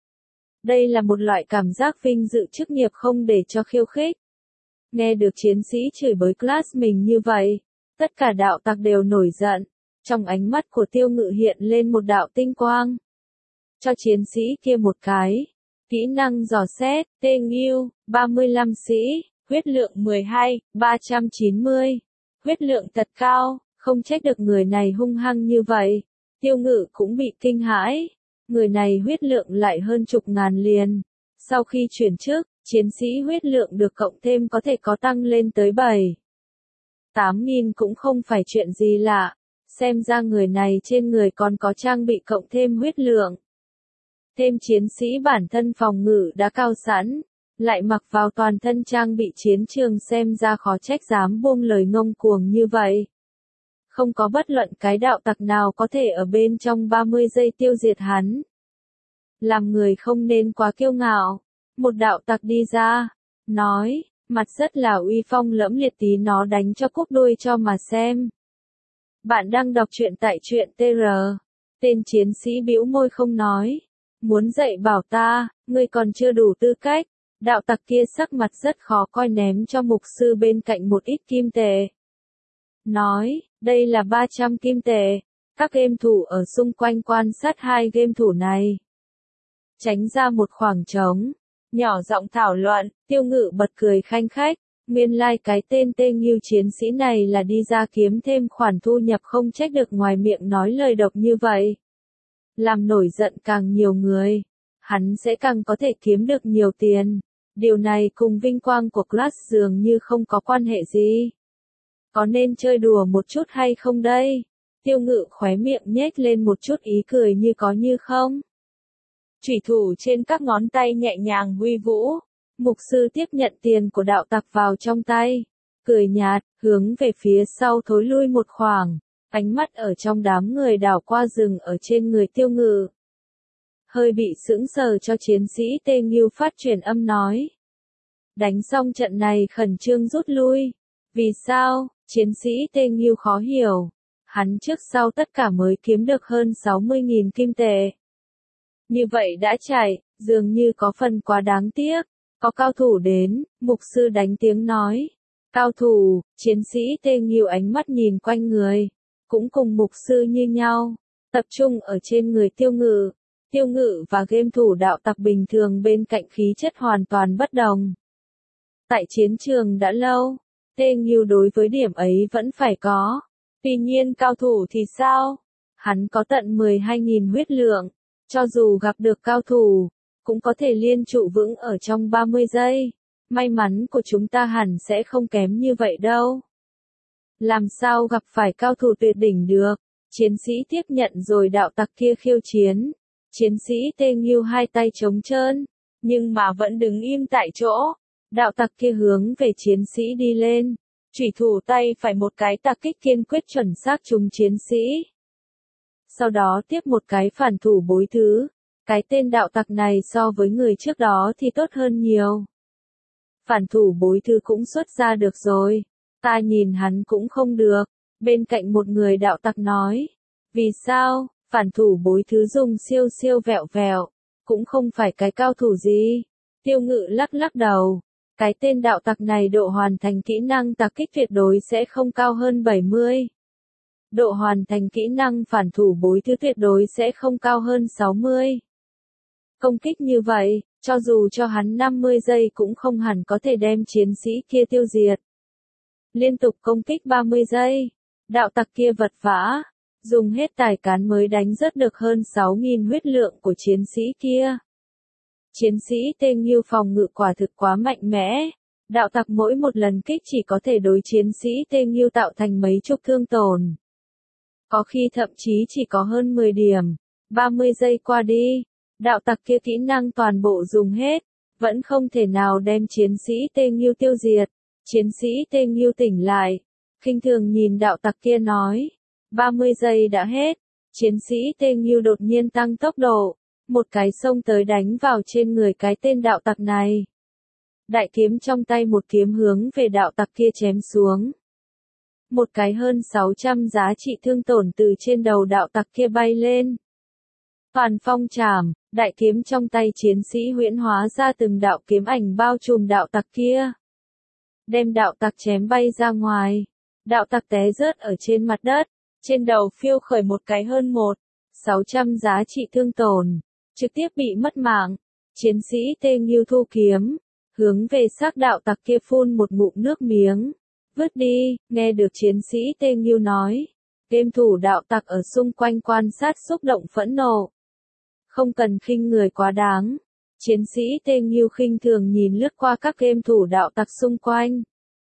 Đây là một loại cảm giác vinh dự chức nghiệp không để cho khiêu khích. Nghe được chiến sĩ chửi bới class mình như vậy, tất cả đạo tặc đều nổi giận. Trong ánh mắt của Tiêu Ngự hiện lên một đạo tinh quang. Cho chiến sĩ kia một cái. Kỹ năng dò xét, tê nghiêu, 35 sĩ, huyết lượng 12, 390. Huyết lượng thật cao, không trách được người này hung hăng như vậy. Tiêu Ngự cũng bị kinh hãi. Người này huyết lượng lại hơn chục ngàn liền. Sau khi chuyển chức, chiến sĩ huyết lượng được cộng thêm có thể có tăng lên tới 7.000 cũng không phải chuyện gì lạ. Xem ra người này trên người còn có trang bị cộng thêm huyết lượng. Thêm chiến sĩ bản thân phòng ngự đã cao sẵn, lại mặc vào toàn thân trang bị chiến trường xem ra khó trách dám buông lời ngông cuồng như vậy. Không có bất luận cái đạo tặc nào có thể ở bên trong 30 giây tiêu diệt hắn. Làm người không nên quá kiêu ngạo. Một đạo tặc đi ra, nói, mặt rất là uy phong lẫm liệt tí nó đánh cho cúp đuôi cho mà xem. Bạn đang đọc truyện tại truyện TR. Tên chiến sĩ bĩu môi không nói. Muốn dạy bảo ta, ngươi còn chưa đủ tư cách. Đạo tặc kia sắc mặt rất khó coi ném cho mục sư bên cạnh một ít kim tệ. Nói, đây là 300 kim tệ. Các game thủ ở xung quanh quan sát hai game thủ này. Tránh ra một khoảng trống. Nhỏ giọng thảo luận, Tiêu Ngự bật cười khanh khách. Nguyên lai cái tên Tê Nghiêu chiến sĩ này là đi ra kiếm thêm khoản thu nhập không trách được ngoài miệng nói lời độc như vậy. Làm nổi giận càng nhiều người, hắn sẽ càng có thể kiếm được nhiều tiền. Điều này cùng vinh quang của class dường như không có quan hệ gì. Có nên chơi đùa một chút hay không đây? Tiêu Ngự khóe miệng nhếch lên một chút ý cười như có như không. Chủy thủ trên các ngón tay nhẹ nhàng huy vũ. Mục sư tiếp nhận tiền của đạo tặc vào trong tay. Cười nhạt, hướng về phía sau thối lui một khoảng. Ánh mắt ở trong đám người đảo qua rừng ở trên người Tiêu Ngự. Hơi bị sững sờ cho chiến sĩ Tê Nghiêu phát truyền âm nói. Đánh xong trận này khẩn trương rút lui. Vì sao? Chiến sĩ Tê Nghiêu khó hiểu. Hắn trước sau tất cả mới kiếm được hơn 60.000 kim tệ. Như vậy đã chạy, dường như có phần quá đáng tiếc. Có cao thủ đến, mục sư đánh tiếng nói. Cao thủ, chiến sĩ Tê Nghiêu ánh mắt nhìn quanh người. Cũng cùng mục sư như nhau. Tập trung ở trên người Tiêu Ngự. Tiêu Ngự và game thủ đạo tặc bình thường bên cạnh khí chất hoàn toàn bất đồng. Tại chiến trường đã lâu, Tê Nghiêu đối với điểm ấy vẫn phải có. Tuy nhiên cao thủ thì sao? Hắn có tận 12.000 huyết lượng. Cho dù gặp được cao thủ, cũng có thể liên trụ vững ở trong 30 giây. May mắn của chúng ta hẳn sẽ không kém như vậy đâu. Làm sao gặp phải cao thủ tuyệt đỉnh được? Chiến sĩ tiếp nhận rồi đạo tặc kia khiêu chiến. Chiến sĩ Tê Nghiêu hai tay trống trơn, nhưng mà vẫn đứng im tại chỗ. Đạo tặc kia hướng về chiến sĩ đi lên. Chủy thủ tay phải một cái tạc kích kiên quyết chuẩn xác trúng chiến sĩ. Sau đó tiếp một cái phản thủ bối thứ. Cái tên đạo tặc này so với người trước đó thì tốt hơn nhiều. Phản thủ bối thứ cũng xuất ra được rồi. Ta nhìn hắn cũng không được. Bên cạnh một người đạo tặc nói. Vì sao, phản thủ bối thứ dùng siêu siêu vẹo vẹo. Cũng không phải cái cao thủ gì. Tiêu Ngự lắc lắc đầu. Cái tên đạo tặc này độ hoàn thành kỹ năng tạc kích tuyệt đối sẽ không cao hơn 70. Độ hoàn thành kỹ năng phản thủ bối thứ tuyệt đối sẽ không cao hơn 60. Công kích như vậy, cho dù cho hắn 50 giây cũng không hẳn có thể đem chiến sĩ kia tiêu diệt. Liên tục công kích 30 giây, đạo tặc kia vật vã, dùng hết tài cán mới đánh rớt được hơn 6.000 huyết lượng của chiến sĩ kia. Chiến sĩ Tê Nghiêu phòng ngự quả thực quá mạnh mẽ. Đạo tặc mỗi một lần kích chỉ có thể đối chiến sĩ Tê Nghiêu tạo thành mấy chục thương tổn. Có khi thậm chí chỉ có hơn 10 điểm. 30 giây qua đi, đạo tặc kia kỹ năng toàn bộ dùng hết, vẫn không thể nào đem chiến sĩ Tê Nghiêu tiêu diệt. Chiến sĩ Tê Nghiêu tỉnh lại, khinh thường nhìn đạo tặc kia nói. 30 giây đã hết, chiến sĩ Tê Nghiêu đột nhiên tăng tốc độ. Một cái xông tới đánh vào trên người cái tên đạo tặc này. Đại kiếm trong tay một kiếm hướng về đạo tặc kia chém xuống. Một cái hơn 600 giá trị thương tổn từ trên đầu đạo tặc kia bay lên. Toàn phong trảm, đại kiếm trong tay chiến sĩ huyễn hóa ra từng đạo kiếm ảnh bao trùm đạo tặc kia. Đem đạo tặc chém bay ra ngoài. Đạo tặc té rớt ở trên mặt đất. Trên đầu phiêu khởi một cái hơn 600 giá trị thương tổn. Trực tiếp bị mất mạng. Chiến sĩ Tê Nghiêu thu kiếm, hướng về xác đạo tặc kia phun một ngụm nước miếng. Vứt đi, nghe được chiến sĩ Tê Nghiêu nói. Game thủ đạo tặc ở xung quanh quan sát xúc động phẫn nộ. Không cần khinh người quá đáng. Chiến sĩ Tê Nghiêu khinh thường nhìn lướt qua các game thủ đạo tặc xung quanh.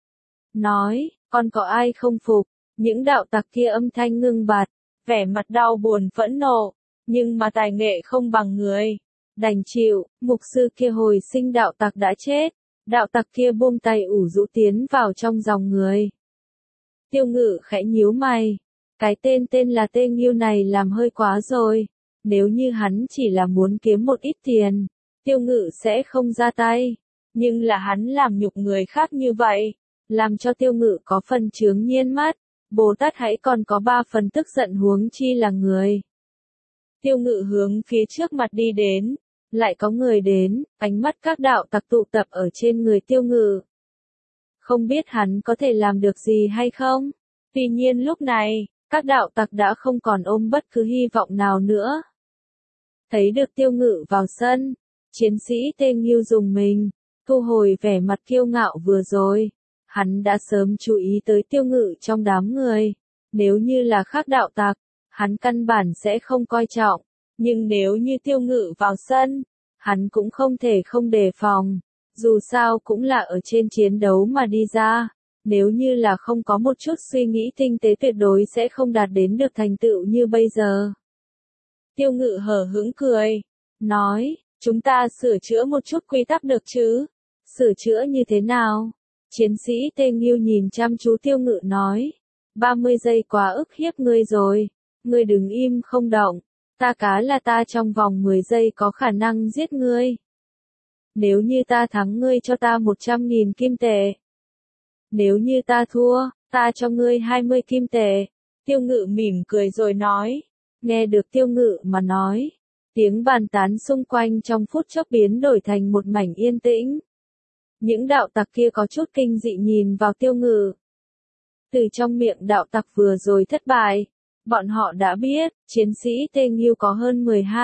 Nói, còn có ai không phục? Những đạo tặc kia âm thanh ngưng bặt, vẻ mặt đau buồn phẫn nộ. Nhưng mà tài nghệ không bằng người. Đành chịu, mục sư kia hồi sinh đạo tặc đã chết. Đạo tặc kia buông tay ủ rũ tiến vào trong dòng người. Tiêu Ngự khẽ nhíu mày. Cái tên là Tê Nghiêu này làm hơi quá rồi. Nếu như hắn chỉ là muốn kiếm một ít tiền, Tiêu Ngự sẽ không ra tay. Nhưng là hắn làm nhục người khác như vậy, làm cho Tiêu Ngự có phần chướng nhiên mắt. Bồ Tát hãy còn có 3 phần tức giận huống chi là người. Tiêu Ngự hướng phía trước mặt đi đến, lại có người đến, ánh mắt các đạo tặc tụ tập ở trên người Tiêu Ngự. Không biết hắn có thể làm được gì hay không? Tuy nhiên lúc này, các đạo tặc đã không còn ôm bất cứ hy vọng nào nữa. Thấy được Tiêu Ngự vào sân, chiến sĩ Tê Nghiêu dùng mình, thu hồi vẻ mặt kiêu ngạo vừa rồi. Hắn đã sớm chú ý tới Tiêu Ngự trong đám người. Nếu như là khác đạo tặc, hắn căn bản sẽ không coi trọng. Nhưng nếu như Tiêu Ngự vào sân, hắn cũng không thể không đề phòng. Dù sao cũng là ở trên chiến đấu mà đi ra. Nếu như là không có một chút suy nghĩ tinh tế tuyệt đối sẽ không đạt đến được thành tựu như bây giờ. Tiêu Ngự hờ hững cười, nói, chúng ta sửa chữa một chút quy tắc được chứ? Sửa chữa như thế nào? Chiến sĩ Tê Nghiêu nhìn chăm chú Tiêu Ngự nói, 30 giây quá ức hiếp ngươi rồi, ngươi đừng im không động, ta cá là ta trong vòng 10 giây có khả năng giết ngươi. Nếu như ta thắng ngươi cho ta 100.000 kim tệ. Nếu như ta thua, ta cho ngươi 20 kim tệ. Tiêu Ngự mỉm cười rồi nói. Nghe được Tiêu Ngự mà nói, tiếng bàn tán xung quanh trong phút chốc biến đổi thành một mảnh yên tĩnh. Những đạo tặc kia có chút kinh dị nhìn vào Tiêu Ngự. Từ trong miệng đạo tặc vừa rồi thất bại, bọn họ đã biết, chiến sĩ Tê Nghiêu có hơn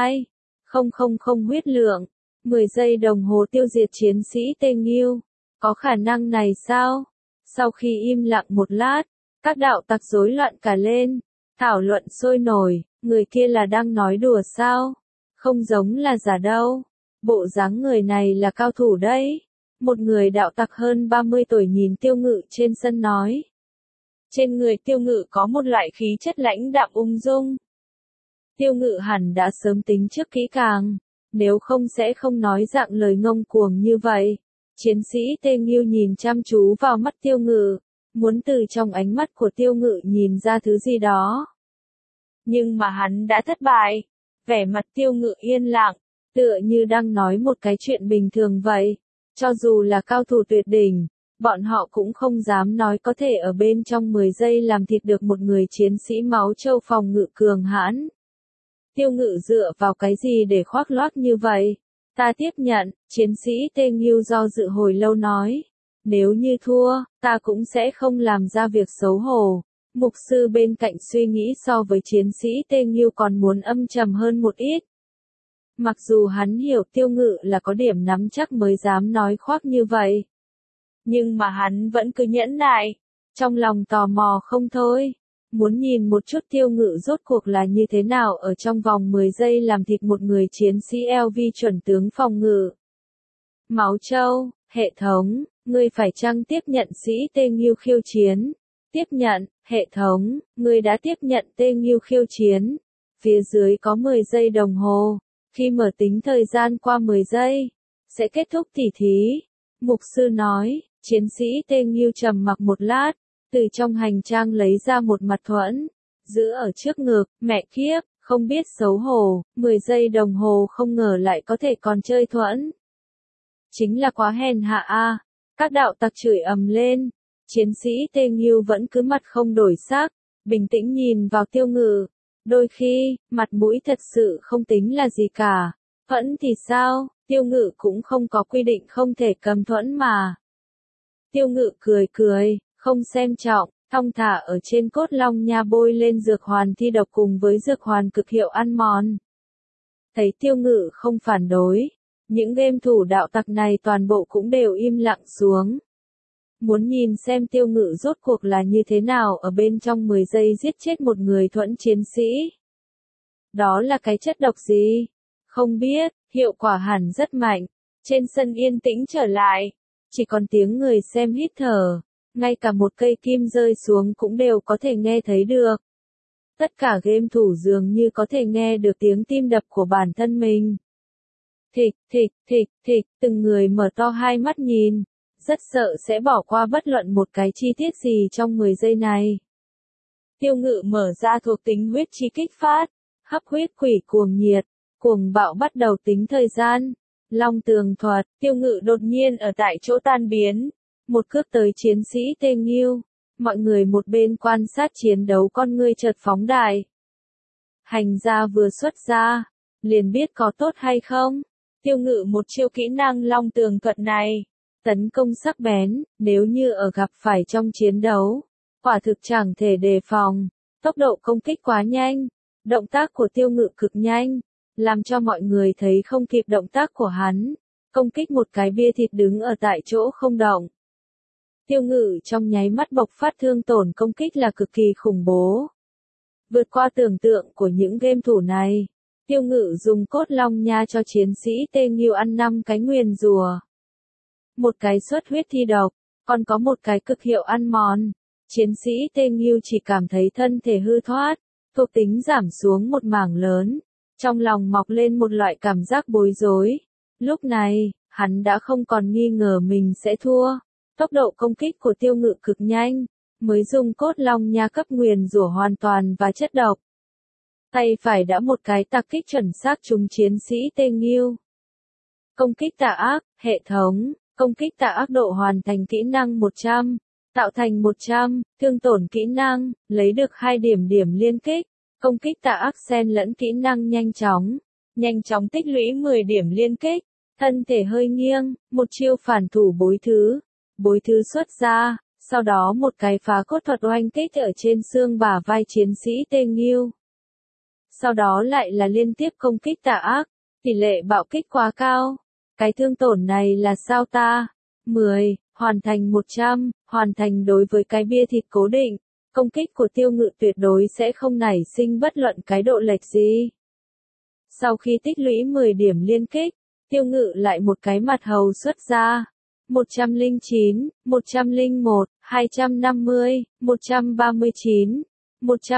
12,000 huyết lượng, 10 giây đồng hồ tiêu diệt chiến sĩ Tê Nghiêu. Có khả năng này sao? Sau khi im lặng một lát, các đạo tặc rối loạn cả lên, thảo luận sôi nổi, người kia là đang nói đùa sao? Không giống là giả đâu. Bộ dáng người này là cao thủ đấy. Một người đạo tặc hơn 30 tuổi nhìn Tiêu Ngự trên sân nói. Trên người Tiêu Ngự có một loại khí chất lãnh đạm ung dung. Tiêu Ngự hẳn đã sớm tính trước kỹ càng, nếu không sẽ không nói dạng lời ngông cuồng như vậy. Chiến sĩ Tê Nghiêu nhìn chăm chú vào mắt Tiêu Ngự, muốn từ trong ánh mắt của Tiêu Ngự nhìn ra thứ gì đó. Nhưng mà hắn đã thất bại. Vẻ mặt Tiêu Ngự yên lặng, tựa như đang nói một cái chuyện bình thường vậy. Cho dù là cao thủ tuyệt đỉnh, bọn họ cũng không dám nói có thể ở bên trong 10 giây làm thịt được một người chiến sĩ máu châu phòng ngự cường hãn. Tiêu Ngự dựa vào cái gì để khoác lác như vậy? Ta tiếp nhận, chiến sĩ Tê Nghiêu do dự hồi lâu nói. Nếu như thua, ta cũng sẽ không làm ra việc xấu hổ. Mục sư bên cạnh suy nghĩ so với chiến sĩ Tê Nghiêu còn muốn âm trầm hơn một ít. Mặc dù hắn hiểu Tiêu Ngự là có điểm nắm chắc mới dám nói khoác như vậy. Nhưng mà hắn vẫn cứ nhẫn nại, trong lòng tò mò không thôi. Muốn nhìn một chút Tiêu Ngự rốt cuộc là như thế nào ở trong vòng 10 giây làm thịt một người chiến sĩ LV chuẩn tướng phòng ngự. Máu Châu, hệ thống, ngươi phải chăng tiếp nhận sĩ Tê Nghiêu khiêu chiến? Tiếp nhận, hệ thống, ngươi đã tiếp nhận Tê Nghiêu khiêu chiến. Phía dưới có 10 giây đồng hồ, khi mở tính thời gian qua 10 giây, sẽ kết thúc tỉ thí. Mục sư nói, chiến sĩ Tê Nghiêu trầm mặc một lát, từ trong hành trang lấy ra một mặt thuẫn, giữ ở trước ngực, mẹ kiếp, không biết xấu hổ, 10 giây đồng hồ không ngờ lại có thể còn chơi thuẫn. Chính là quá hèn hạ a. Các đạo tặc chửi ầm lên, chiến sĩ Tê Nghiêu vẫn cứ mặt không đổi sắc, bình tĩnh nhìn vào Tiêu Ngự. Đôi khi, mặt mũi thật sự không tính là gì cả. Thuẫn thì sao, Tiêu Ngự cũng không có quy định không thể cầm thuẫn mà. Tiêu Ngự cười cười, không xem trọng, thong thả ở trên cốt long nha bôi lên dược hoàn thi độc cùng với dược hoàn cực hiệu ăn mòn. Thấy Tiêu Ngự không phản đối, những game thủ đạo tặc này toàn bộ cũng đều im lặng xuống. Muốn nhìn xem Tiêu Ngự rốt cuộc là như thế nào ở bên trong 10 giây giết chết một người thuẫn chiến sĩ. Đó là cái chất độc gì? Không biết, hiệu quả hẳn rất mạnh. Trên sân yên tĩnh trở lại, chỉ còn tiếng người xem hít thở, ngay cả một cây kim rơi xuống cũng đều có thể nghe thấy được. Tất cả game thủ dường như có thể nghe được tiếng tim đập của bản thân mình. Thịch, thịch, thịch, thịch, từng người mở to hai mắt nhìn, rất sợ sẽ bỏ qua bất luận một cái chi tiết gì trong 10 giây này. Tiêu Ngự mở ra thuộc tính huyết chi kích phát, hấp huyết quỷ cuồng nhiệt, cuồng bạo bắt đầu tính thời gian. Long tường thuật, Tiêu Ngự đột nhiên ở tại chỗ tan biến, một cước tới chiến sĩ Tê Nghiêu. Mọi người một bên quan sát chiến đấu con ngươi chợt phóng đại. Hành gia vừa xuất ra, liền biết có tốt hay không. Tiêu Ngự một chiêu kỹ năng long tường thuật này, tấn công sắc bén, nếu như ở gặp phải trong chiến đấu, quả thực chẳng thể đề phòng. Tốc độ công kích quá nhanh, động tác của Tiêu Ngự cực nhanh, làm cho mọi người thấy không kịp động tác của hắn. Công kích một cái bia thịt đứng ở tại chỗ không động. Tiêu Ngự trong nháy mắt bộc phát thương tổn công kích là cực kỳ khủng bố. Vượt qua tưởng tượng của những game thủ này. Tiêu Ngự dùng cốt long nha cho chiến sĩ Tê Nghiêu ăn 5 cái nguyền rùa. Một cái xuất huyết thi độc, còn có một cái cực hiệu ăn mòn. Chiến sĩ Tê Nghiêu chỉ cảm thấy thân thể hư thoát, thuộc tính giảm xuống một mảng lớn. Trong lòng mọc lên một loại cảm giác bối rối. Lúc này, hắn đã không còn nghi ngờ mình sẽ thua. Tốc độ công kích của Tiêu Ngự cực nhanh, mới dùng cốt long nha cấp nguyền rủa hoàn toàn và chất độc. Tay phải đã một cái tạc kích chuẩn xác trúng chiến sĩ Tê Nghiêu. Công kích tà ác, hệ thống, công kích tà ác độ hoàn thành kỹ năng 100, tạo thành 100, thương tổn kỹ năng, lấy được 2 điểm liên kích. Công kích tà ác xen lẫn kỹ năng nhanh chóng tích lũy 10 điểm liên kích, thân thể hơi nghiêng, một chiêu phản thủ bối thứ xuất ra, sau đó một cái phá cốt thuật oanh kích ở trên xương bả vai chiến sĩ Tê Nghiêu. Sau đó lại là liên tiếp công kích tà ác, tỷ lệ bạo kích quá cao. Cái thương tổn này là sao ta? 10, hoàn thành 100, hoàn thành đối với cái bia thịt cố định. Công kích của Tiêu Ngự tuyệt đối sẽ không nảy sinh bất luận cái độ lệch gì. Sau khi tích lũy 10 điểm liên kích, Tiêu Ngự lại một cái mặt hầu xuất ra. 109, 101, 250, 139,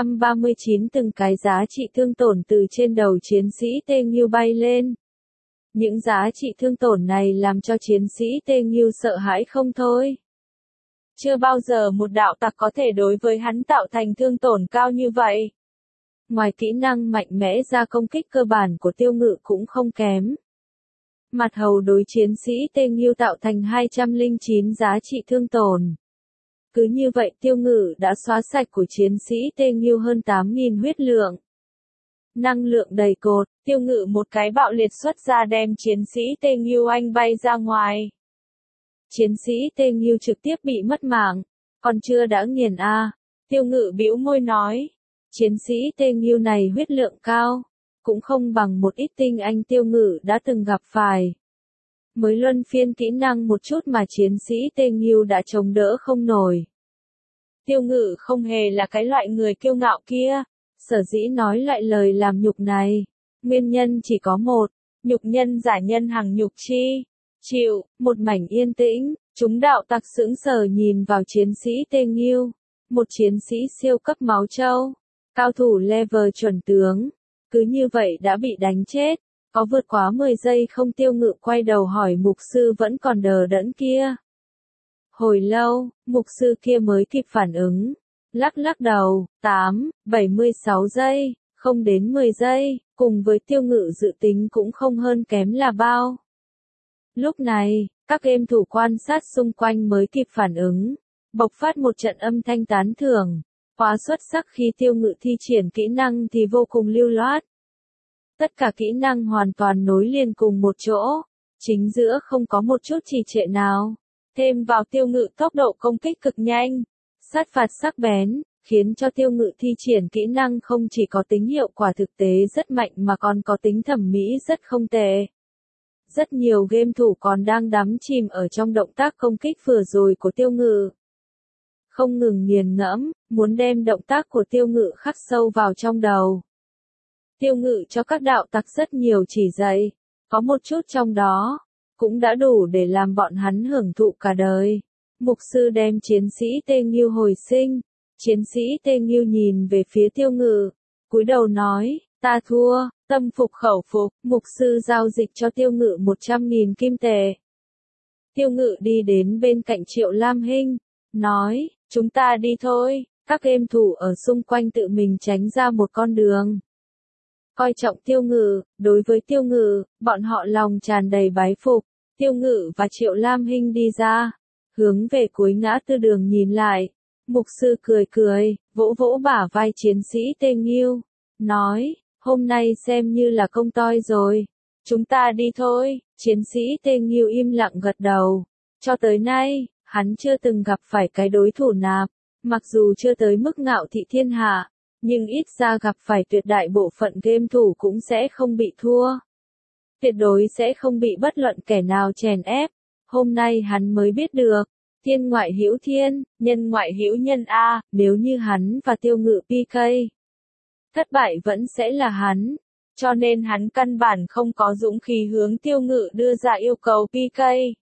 139 từng cái giá trị thương tổn từ trên đầu chiến sĩ Tê Nghiêu bay lên. Những giá trị thương tổn này làm cho chiến sĩ Tê Nghiêu sợ hãi không thôi. Chưa bao giờ một đạo tặc có thể đối với hắn tạo thành thương tổn cao như vậy. Ngoài kỹ năng mạnh mẽ ra công kích cơ bản của Tiêu Ngự cũng không kém. Mặt hầu đối chiến sĩ Tê Nghiêu tạo thành 209 giá trị thương tổn. Cứ như vậy Tiêu Ngự đã xóa sạch của chiến sĩ Tê Nghiêu hơn 8.000 huyết lượng. Năng lượng đầy cột, Tiêu Ngự một cái bạo liệt xuất ra đem chiến sĩ Tê Nghiêu anh bay ra ngoài. Chiến sĩ Tê Nghiêu trực tiếp bị mất mạng, còn chưa đã nghiền a. Tiêu Ngự bĩu môi nói, chiến sĩ Tê Nghiêu này huyết lượng cao, cũng không bằng một ít tinh anh Tiêu Ngự đã từng gặp phải. Mới luân phiên kỹ năng một chút mà chiến sĩ Tê Nghiêu đã chống đỡ không nổi. Tiêu Ngự không hề là cái loại người kiêu ngạo kia, sở dĩ nói loại lời làm nhục này. Nguyên nhân chỉ có một, nhục nhân giả nhân hằng nhục chi. Chịu, một mảnh yên tĩnh, chúng đạo tặc sững sờ nhìn vào chiến sĩ Tê Nghiêu. Một chiến sĩ siêu cấp máu châu, cao thủ level chuẩn tướng. Cứ như vậy đã bị đánh chết. Có vượt quá 10 giây không? Tiêu Ngự quay đầu hỏi mục sư vẫn còn đờ đẫn kia. Hồi lâu, mục sư kia mới kịp phản ứng. Lắc lắc đầu, 76 giây, không đến 10 giây, cùng với Tiêu Ngự dự tính cũng không hơn kém là bao. Lúc này, các game thủ quan sát xung quanh mới kịp phản ứng. Bộc phát một trận âm thanh tán thưởng. Quá xuất sắc khi Tiêu Ngự thi triển kỹ năng thì vô cùng lưu loát. Tất cả kỹ năng hoàn toàn nối liền cùng một chỗ, chính giữa không có một chút trì trệ nào. Thêm vào Tiêu Ngự tốc độ công kích cực nhanh, sát phạt sắc bén, khiến cho Tiêu Ngự thi triển kỹ năng không chỉ có tính hiệu quả thực tế rất mạnh mà còn có tính thẩm mỹ rất không tệ. Rất nhiều game thủ còn đang đắm chìm ở trong động tác công kích vừa rồi của Tiêu Ngự. Không ngừng nghiền ngẫm, muốn đem động tác của Tiêu Ngự khắc sâu vào trong đầu. Tiêu Ngự cho các đạo tặc rất nhiều chỉ dạy, có một chút trong đó, cũng đã đủ để làm bọn hắn hưởng thụ cả đời. Mục sư đem chiến sĩ Tê Nghiêu hồi sinh, chiến sĩ Tê Nghiêu nhìn về phía Tiêu Ngự, cúi đầu nói, ta thua, tâm phục khẩu phục, mục sư giao dịch cho Tiêu Ngự 100.000 kim tệ. Tiêu Ngự đi đến bên cạnh Triệu Lam Hinh, nói, chúng ta đi thôi, các game thủ ở xung quanh tự mình tránh ra một con đường. Coi trọng Tiêu Ngự, đối với Tiêu Ngự, bọn họ lòng tràn đầy bái phục. Tiêu Ngự và Triệu Lam Hinh đi ra, hướng về cuối ngã tư đường nhìn lại. Mục sư cười cười, vỗ vỗ bả vai chiến sĩ Tê Nghiêu, nói, hôm nay xem như là công toi rồi. Chúng ta đi thôi. Chiến sĩ Tê Nghiêu im lặng gật đầu. Cho tới nay, hắn chưa từng gặp phải cái đối thủ nạp, mặc dù chưa tới mức ngạo thị thiên hạ. Nhưng ít ra gặp phải tuyệt đại bộ phận game thủ cũng sẽ không bị thua. Tuyệt đối sẽ không bị bất luận kẻ nào chèn ép. Hôm nay hắn mới biết được, thiên ngoại hữu thiên, nhân ngoại hữu nhân a, nếu như hắn và Tiêu Ngự PK, thất bại vẫn sẽ là hắn. Cho nên hắn căn bản không có dũng khí hướng Tiêu Ngự đưa ra yêu cầu PK.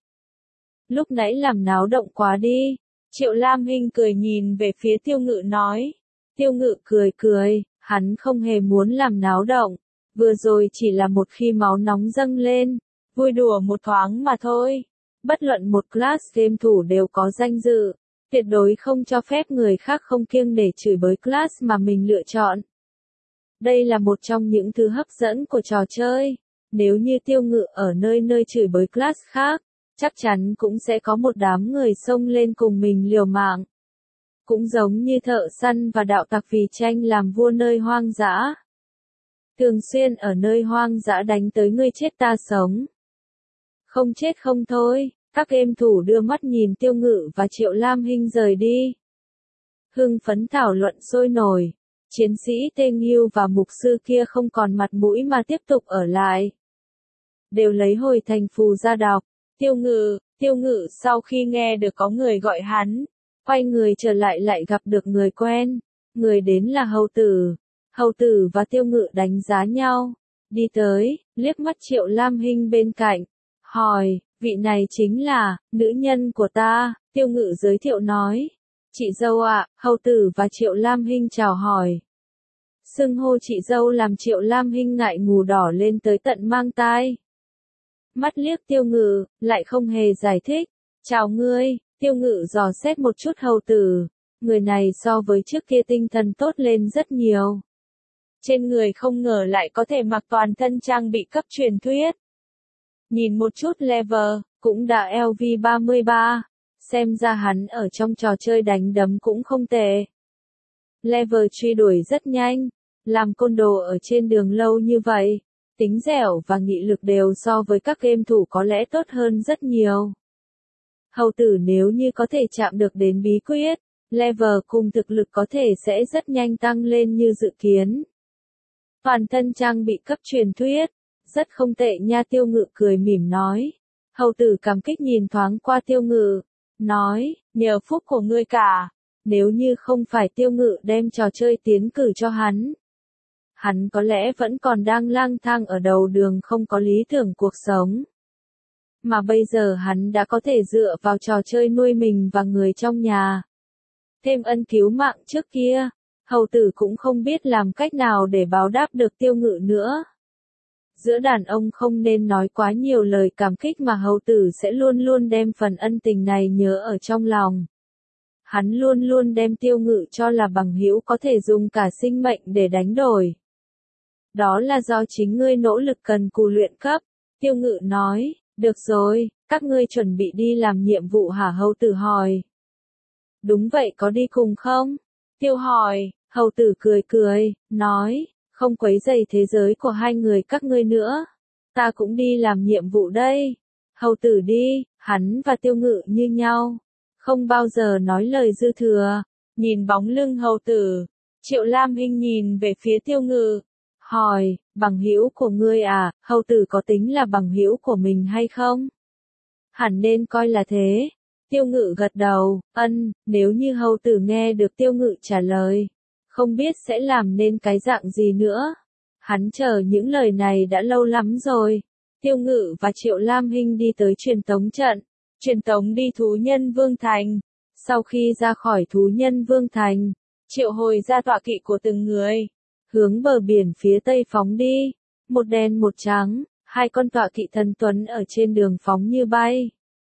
Lúc nãy làm náo động quá đi. Triệu Lam Hinh cười nhìn về phía Tiêu Ngự nói. Tiêu Ngự cười cười, hắn không hề muốn làm náo động, vừa rồi chỉ là một khi máu nóng dâng lên, vui đùa một thoáng mà thôi. Bất luận một class game thủ đều có danh dự, tuyệt đối không cho phép người khác không kiêng để chửi bới class mà mình lựa chọn. Đây là một trong những thứ hấp dẫn của trò chơi, nếu như Tiêu Ngự ở nơi nơi chửi bới class khác, chắc chắn cũng sẽ có một đám người xông lên cùng mình liều mạng. Cũng giống như thợ săn và đạo tặc vì tranh làm vua nơi hoang dã. Thường xuyên ở nơi hoang dã đánh tới ngươi chết ta sống. Không chết không thôi, các game thủ đưa mắt nhìn Tiêu Ngự và Triệu Lam Hinh rời đi. Hưng phấn thảo luận sôi nổi, chiến sĩ Tê Nghiêu và mục sư kia không còn mặt mũi mà tiếp tục ở lại. Đều lấy hồi thành phù ra đọc, Tiêu Ngự sau khi nghe được có người gọi hắn, quay người trở lại gặp được người quen, người đến là Hầu Tử. Hầu Tử và Tiêu Ngự đánh giá nhau, đi tới, liếc mắt Triệu Lam Hinh bên cạnh, hỏi, vị này chính là, nữ nhân của ta. Tiêu Ngự giới thiệu nói, chị dâu ạ. Hầu Tử và Triệu Lam Hinh chào hỏi. Xưng hô chị dâu làm Triệu Lam Hinh ngại ngù đỏ lên tới tận mang tai. mắt liếc Tiêu Ngự, lại không hề giải thích. Chào ngươi, Tiêu Ngự dò xét một chút hầu tử. Người này so với trước kia tinh thần tốt lên rất nhiều. Trên người không ngờ lại có thể mặc toàn thân trang bị cấp truyền thuyết. Nhìn một chút level, cũng đã LV33. Xem ra hắn ở trong trò chơi đánh đấm cũng không tệ. Level truy đuổi rất nhanh. Làm côn đồ ở trên đường lâu như vậy, tính dẻo và nghị lực đều so với các game thủ có lẽ tốt hơn rất nhiều. Hầu tử nếu như có thể chạm được đến bí quyết, level cùng thực lực có thể sẽ rất nhanh tăng lên như dự kiến. Toàn thân trang bị cấp truyền thuyết, rất không tệ nha. Tiêu Ngự cười mỉm nói. Hầu tử cảm kích nhìn thoáng qua Tiêu Ngự, nói, nhờ phúc của ngươi cả, nếu như không phải Tiêu Ngự đem trò chơi tiến cử cho hắn có lẽ vẫn còn đang lang thang ở đầu đường không có lý tưởng cuộc sống. Mà bây giờ hắn đã có thể dựa vào trò chơi nuôi mình và người trong nhà. Thêm ân cứu mạng trước kia, hầu tử cũng không biết làm cách nào để báo đáp được Tiêu Ngự nữa. Giữa đàn ông không nên nói quá nhiều lời cảm kích mà hầu tử sẽ luôn luôn đem phần ân tình này nhớ ở trong lòng. Hắn luôn luôn đem Tiêu Ngự cho là bằng hữu có thể dùng cả sinh mệnh để đánh đổi. Đó là do chính ngươi nỗ lực cần cù luyện cấp. Tiêu Ngự nói, được rồi, các ngươi chuẩn bị đi làm nhiệm vụ hả? Hầu tử hỏi. Đúng vậy, có đi cùng không? Tiêu hỏi, hầu tử cười cười, nói, không quấy rầy thế giới của hai người các ngươi nữa. Ta cũng đi làm nhiệm vụ đây. Hầu tử đi, hắn và Tiêu Ngự như nhau. Không bao giờ nói lời dư thừa. Nhìn bóng lưng hầu tử, Triệu Lam Hinh nhìn về phía Tiêu Ngự. Hỏi, bằng hữu của ngươi à? Hầu tử có tính là bằng hữu của mình hay không? Hẳn nên coi là thế. Tiêu Ngự gật đầu, nếu như hầu tử nghe được Tiêu Ngự trả lời, không biết sẽ làm nên cái dạng gì nữa. Hắn chờ những lời này đã lâu lắm rồi. Tiêu Ngự và Triệu Lam Hinh đi tới truyền tống trận, truyền tống đi Thú Nhân Vương Thành. Sau khi ra khỏi Thú Nhân Vương Thành, triệu hồi ra tọa kỵ của từng người, hướng bờ biển phía tây phóng đi. Một đen một trắng, hai con tọa kỵ thần tuấn ở trên đường phóng như bay.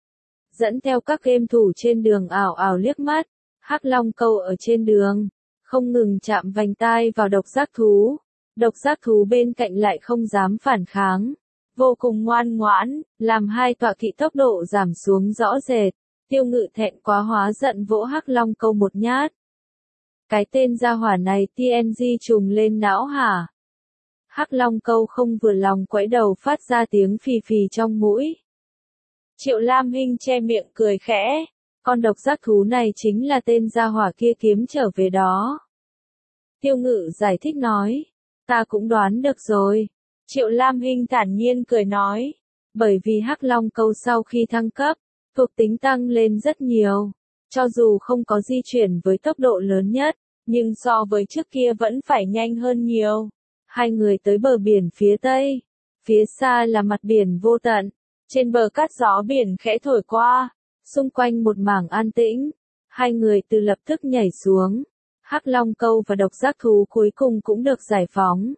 Dẫn theo các game thủ trên đường ảo ảo liếc mắt. Hắc Long Câu ở trên đường, không ngừng chạm vành tai vào độc giác thú. Độc giác thú bên cạnh lại không dám phản kháng, vô cùng ngoan ngoãn, làm hai tọa kỵ tốc độ giảm xuống rõ rệt. Tiêu Ngự thẹn quá hóa giận vỗ Hắc Long Câu một nhát. Cái tên gia hỏa này TNG trùng lên não hả? Hắc Long Câu không vừa lòng quẫy đầu phát ra tiếng phì phì trong mũi. Triệu Lam Hinh che miệng cười khẽ. Con độc giác thú này chính là tên gia hỏa kia kiếm trở về đó. Tiêu Ngự giải thích nói. Ta cũng đoán được rồi. Triệu Lam Hinh thản nhiên cười nói. Bởi vì Hắc Long Câu sau khi thăng cấp, thuộc tính tăng lên rất nhiều. Cho dù không có di chuyển với tốc độ lớn nhất, nhưng so với trước kia vẫn phải nhanh hơn nhiều. Hai người tới bờ biển phía tây. Phía xa là mặt biển vô tận. Trên bờ cát gió biển khẽ thổi qua. Xung quanh một mảng an tĩnh. Hai người từ lập tức nhảy xuống. Hắc Long Câu và độc giác thú cuối cùng cũng được giải phóng.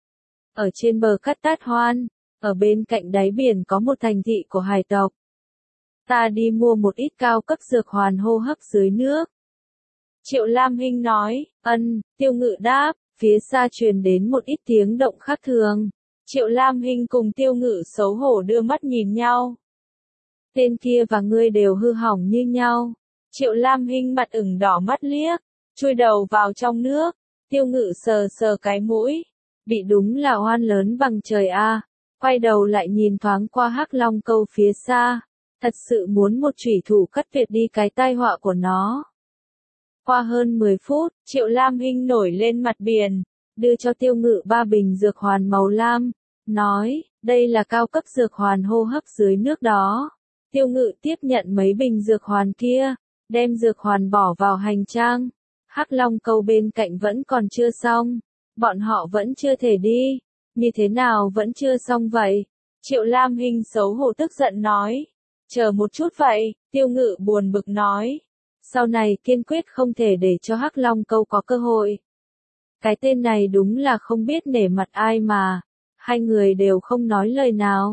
Ở trên bờ cát Tát Hoan, ở bên cạnh đáy biển có một thành thị của hải tộc. Ta đi mua một ít cao cấp dược hoàn hô hấp dưới nước. Triệu Lam Hinh nói, Tiêu Ngự đáp, phía xa truyền đến một ít tiếng động khác thường. Triệu Lam Hinh cùng Tiêu Ngự xấu hổ đưa mắt nhìn nhau. Tên kia và ngươi đều hư hỏng như nhau. Triệu Lam Hinh mặt ửng đỏ mắt liếc, chui đầu vào trong nước. Tiêu Ngự sờ sờ cái mũi. Bị đúng là oan lớn bằng trời a. Quay đầu lại nhìn thoáng qua Hắc Long Câu phía xa. Thật sự muốn một chủy thủ cắt tuyệt đi cái tai họa của nó. Qua hơn 10 phút, Triệu Lam Hinh nổi lên mặt biển, đưa cho Tiêu Ngự 3 bình dược hoàn màu lam, nói, đây là cao cấp dược hoàn hô hấp dưới nước đó. Tiêu Ngự tiếp nhận mấy bình dược hoàn kia, đem dược hoàn bỏ vào hành trang. Hắc Long Câu bên cạnh vẫn còn chưa xong, bọn họ vẫn chưa thể đi. Như thế nào vẫn chưa xong vậy? Triệu Lam Hinh xấu hổ tức giận nói. Chờ một chút vậy, Tiêu Ngự buồn bực nói. Sau này kiên quyết không thể để cho Hắc Long Câu có cơ hội. Cái tên này đúng là không biết nể mặt ai mà. Hai người đều không nói lời nào.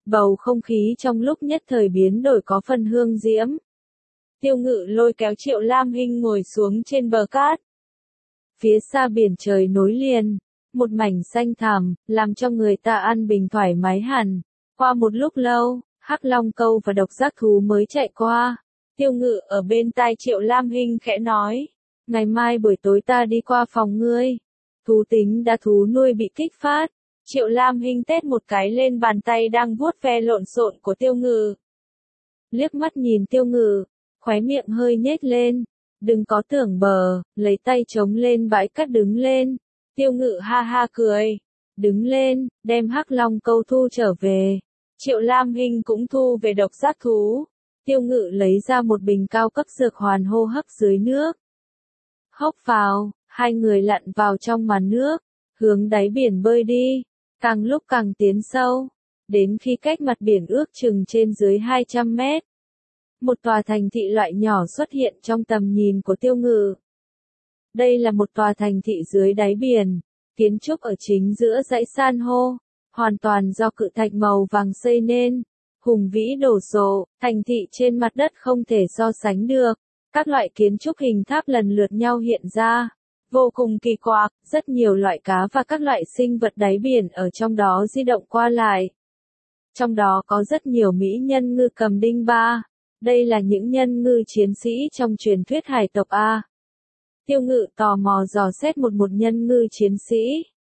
Bầu không khí trong lúc nhất thời biến đổi có phần hương diễm. Tiêu Ngự lôi kéo Triệu Lam Hinh ngồi xuống trên bờ cát. Phía xa biển trời nối liền, một mảnh xanh thẳm, làm cho người ta an bình thoải mái hẳn. Qua một lúc lâu, Hắc Long Câu và độc giác thú mới chạy qua. Tiêu Ngự ở bên tai Triệu Lam Hinh khẽ nói, ngày mai buổi tối ta đi qua phòng ngươi. Thú tính đã thú nuôi bị kích phát. Triệu Lam Hinh tét một cái lên bàn tay đang vuốt ve lộn xộn của Tiêu Ngự. Liếc mắt nhìn Tiêu Ngự, khóe miệng hơi nhếch lên. Đừng có tưởng bờ, lấy tay chống lên bãi cát đứng lên. Tiêu Ngự ha ha cười. Đứng lên, đem Hắc Long Câu thu trở về. Triệu Lam Hinh cũng thu về độc giác thú. Tiêu Ngự lấy ra một bình cao cấp dược hoàn hô hấp dưới nước. Hốc vào, hai người lặn vào trong màn nước, hướng đáy biển bơi đi, càng lúc càng tiến sâu, đến khi cách mặt biển ước chừng trên dưới 200 mét. Một tòa thành thị loại nhỏ xuất hiện trong tầm nhìn của Tiêu Ngự. Đây là một tòa thành thị dưới đáy biển, kiến trúc ở chính giữa dãy san hô, hoàn toàn do cự thạch màu vàng xây nên, hùng vĩ đồ sộ, thành thị trên mặt đất không thể so sánh được. Các loại kiến trúc hình tháp lần lượt nhau hiện ra, vô cùng kỳ quặc, rất nhiều loại cá và các loại sinh vật đáy biển ở trong đó di động qua lại. Trong đó có rất nhiều mỹ nhân ngư cầm đinh ba, đây là những nhân ngư chiến sĩ trong truyền thuyết hải tộc A. Tiêu Ngự tò mò dò xét một nhân ngư chiến sĩ.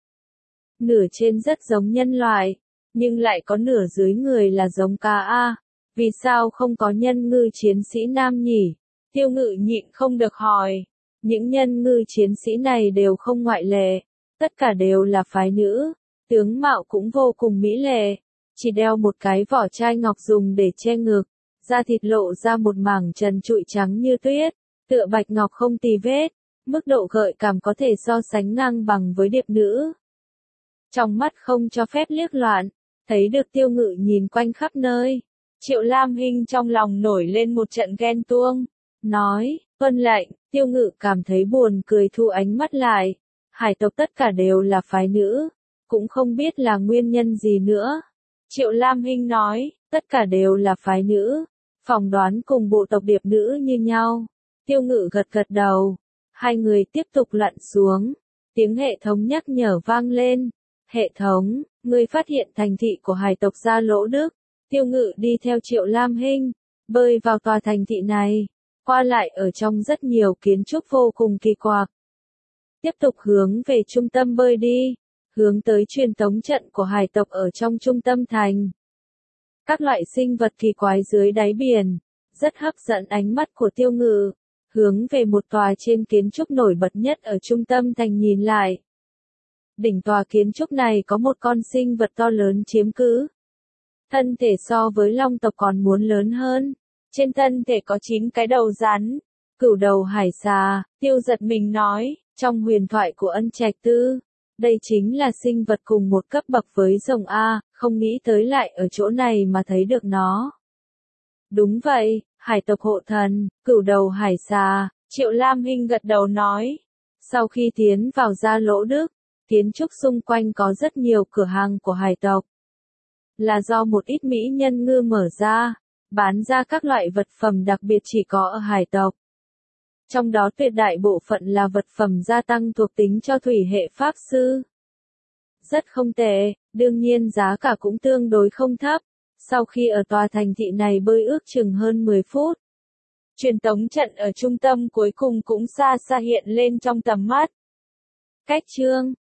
Nửa trên rất giống nhân loại, nhưng lại có nửa dưới người là giống cá A. Vì sao không có nhân ngư chiến sĩ nam nhỉ? Tiêu Ngự nhịn không được hỏi. Những nhân ngư chiến sĩ này đều không ngoại lệ, tất cả đều là phái nữ, tướng mạo cũng vô cùng mỹ lệ, chỉ đeo một cái vỏ chai ngọc dùng để che ngực, da thịt lộ ra một mảng trần trụi trắng như tuyết, tựa bạch ngọc không tì vết, mức độ gợi cảm có thể so sánh ngang bằng với điệp nữ. Trong mắt không cho phép liếc loạn, thấy được Tiêu Ngự nhìn quanh khắp nơi, Triệu Lam Hinh trong lòng nổi lên một trận ghen tuông, nói, vâng lệnh. Tiêu Ngự cảm thấy buồn cười thu ánh mắt lại. Hải tộc tất cả đều là phái nữ, cũng không biết là nguyên nhân gì nữa. Triệu Lam Hinh nói, tất cả đều là phái nữ, phỏng đoán cùng bộ tộc điệp nữ như nhau. Tiêu Ngự gật gật đầu, hai người tiếp tục lặn xuống. Tiếng hệ thống nhắc nhở vang lên. Hệ thống, người phát hiện thành thị của hải tộc Gia Lỗ Đức. Tiêu Ngự đi theo Triệu Lam Hinh, bơi vào tòa thành thị này. Qua lại ở trong rất nhiều kiến trúc vô cùng kỳ quặc. Tiếp tục hướng về trung tâm bơi đi, hướng tới truyền tống trận của hải tộc ở trong trung tâm thành. Các loại sinh vật kỳ quái dưới đáy biển, rất hấp dẫn ánh mắt của Tiêu Ngự, hướng về một tòa trên kiến trúc nổi bật nhất ở trung tâm thành nhìn lại. Đỉnh tòa kiến trúc này có một con sinh vật to lớn chiếm cứ. Thân thể so với long tộc còn muốn lớn hơn. Trên thân thể có 9 cái đầu rắn, cửu đầu hải xà. Tiêu giật mình nói, trong huyền thoại của Ân Trạch Tư, đây chính là sinh vật cùng một cấp bậc với rồng A, không nghĩ tới lại ở chỗ này mà thấy được nó. Đúng vậy, hải tộc hộ thần, cửu đầu hải xà. Triệu Lam Hinh gật đầu nói. Sau khi tiến vào Gia Lỗ Đức, kiến trúc xung quanh có rất nhiều cửa hàng của hải tộc. Là do một ít mỹ nhân ngư mở ra, bán ra các loại vật phẩm đặc biệt chỉ có ở hải tộc. Trong đó tuyệt đại bộ phận là vật phẩm gia tăng thuộc tính cho thủy hệ pháp sư. Rất không tệ, đương nhiên giá cả cũng tương đối không thấp. Sau khi ở tòa thành thị này bơi ước chừng hơn 10 phút, truyền tống trận ở trung tâm cuối cùng cũng xa xa hiện lên trong tầm mắt. Cách chương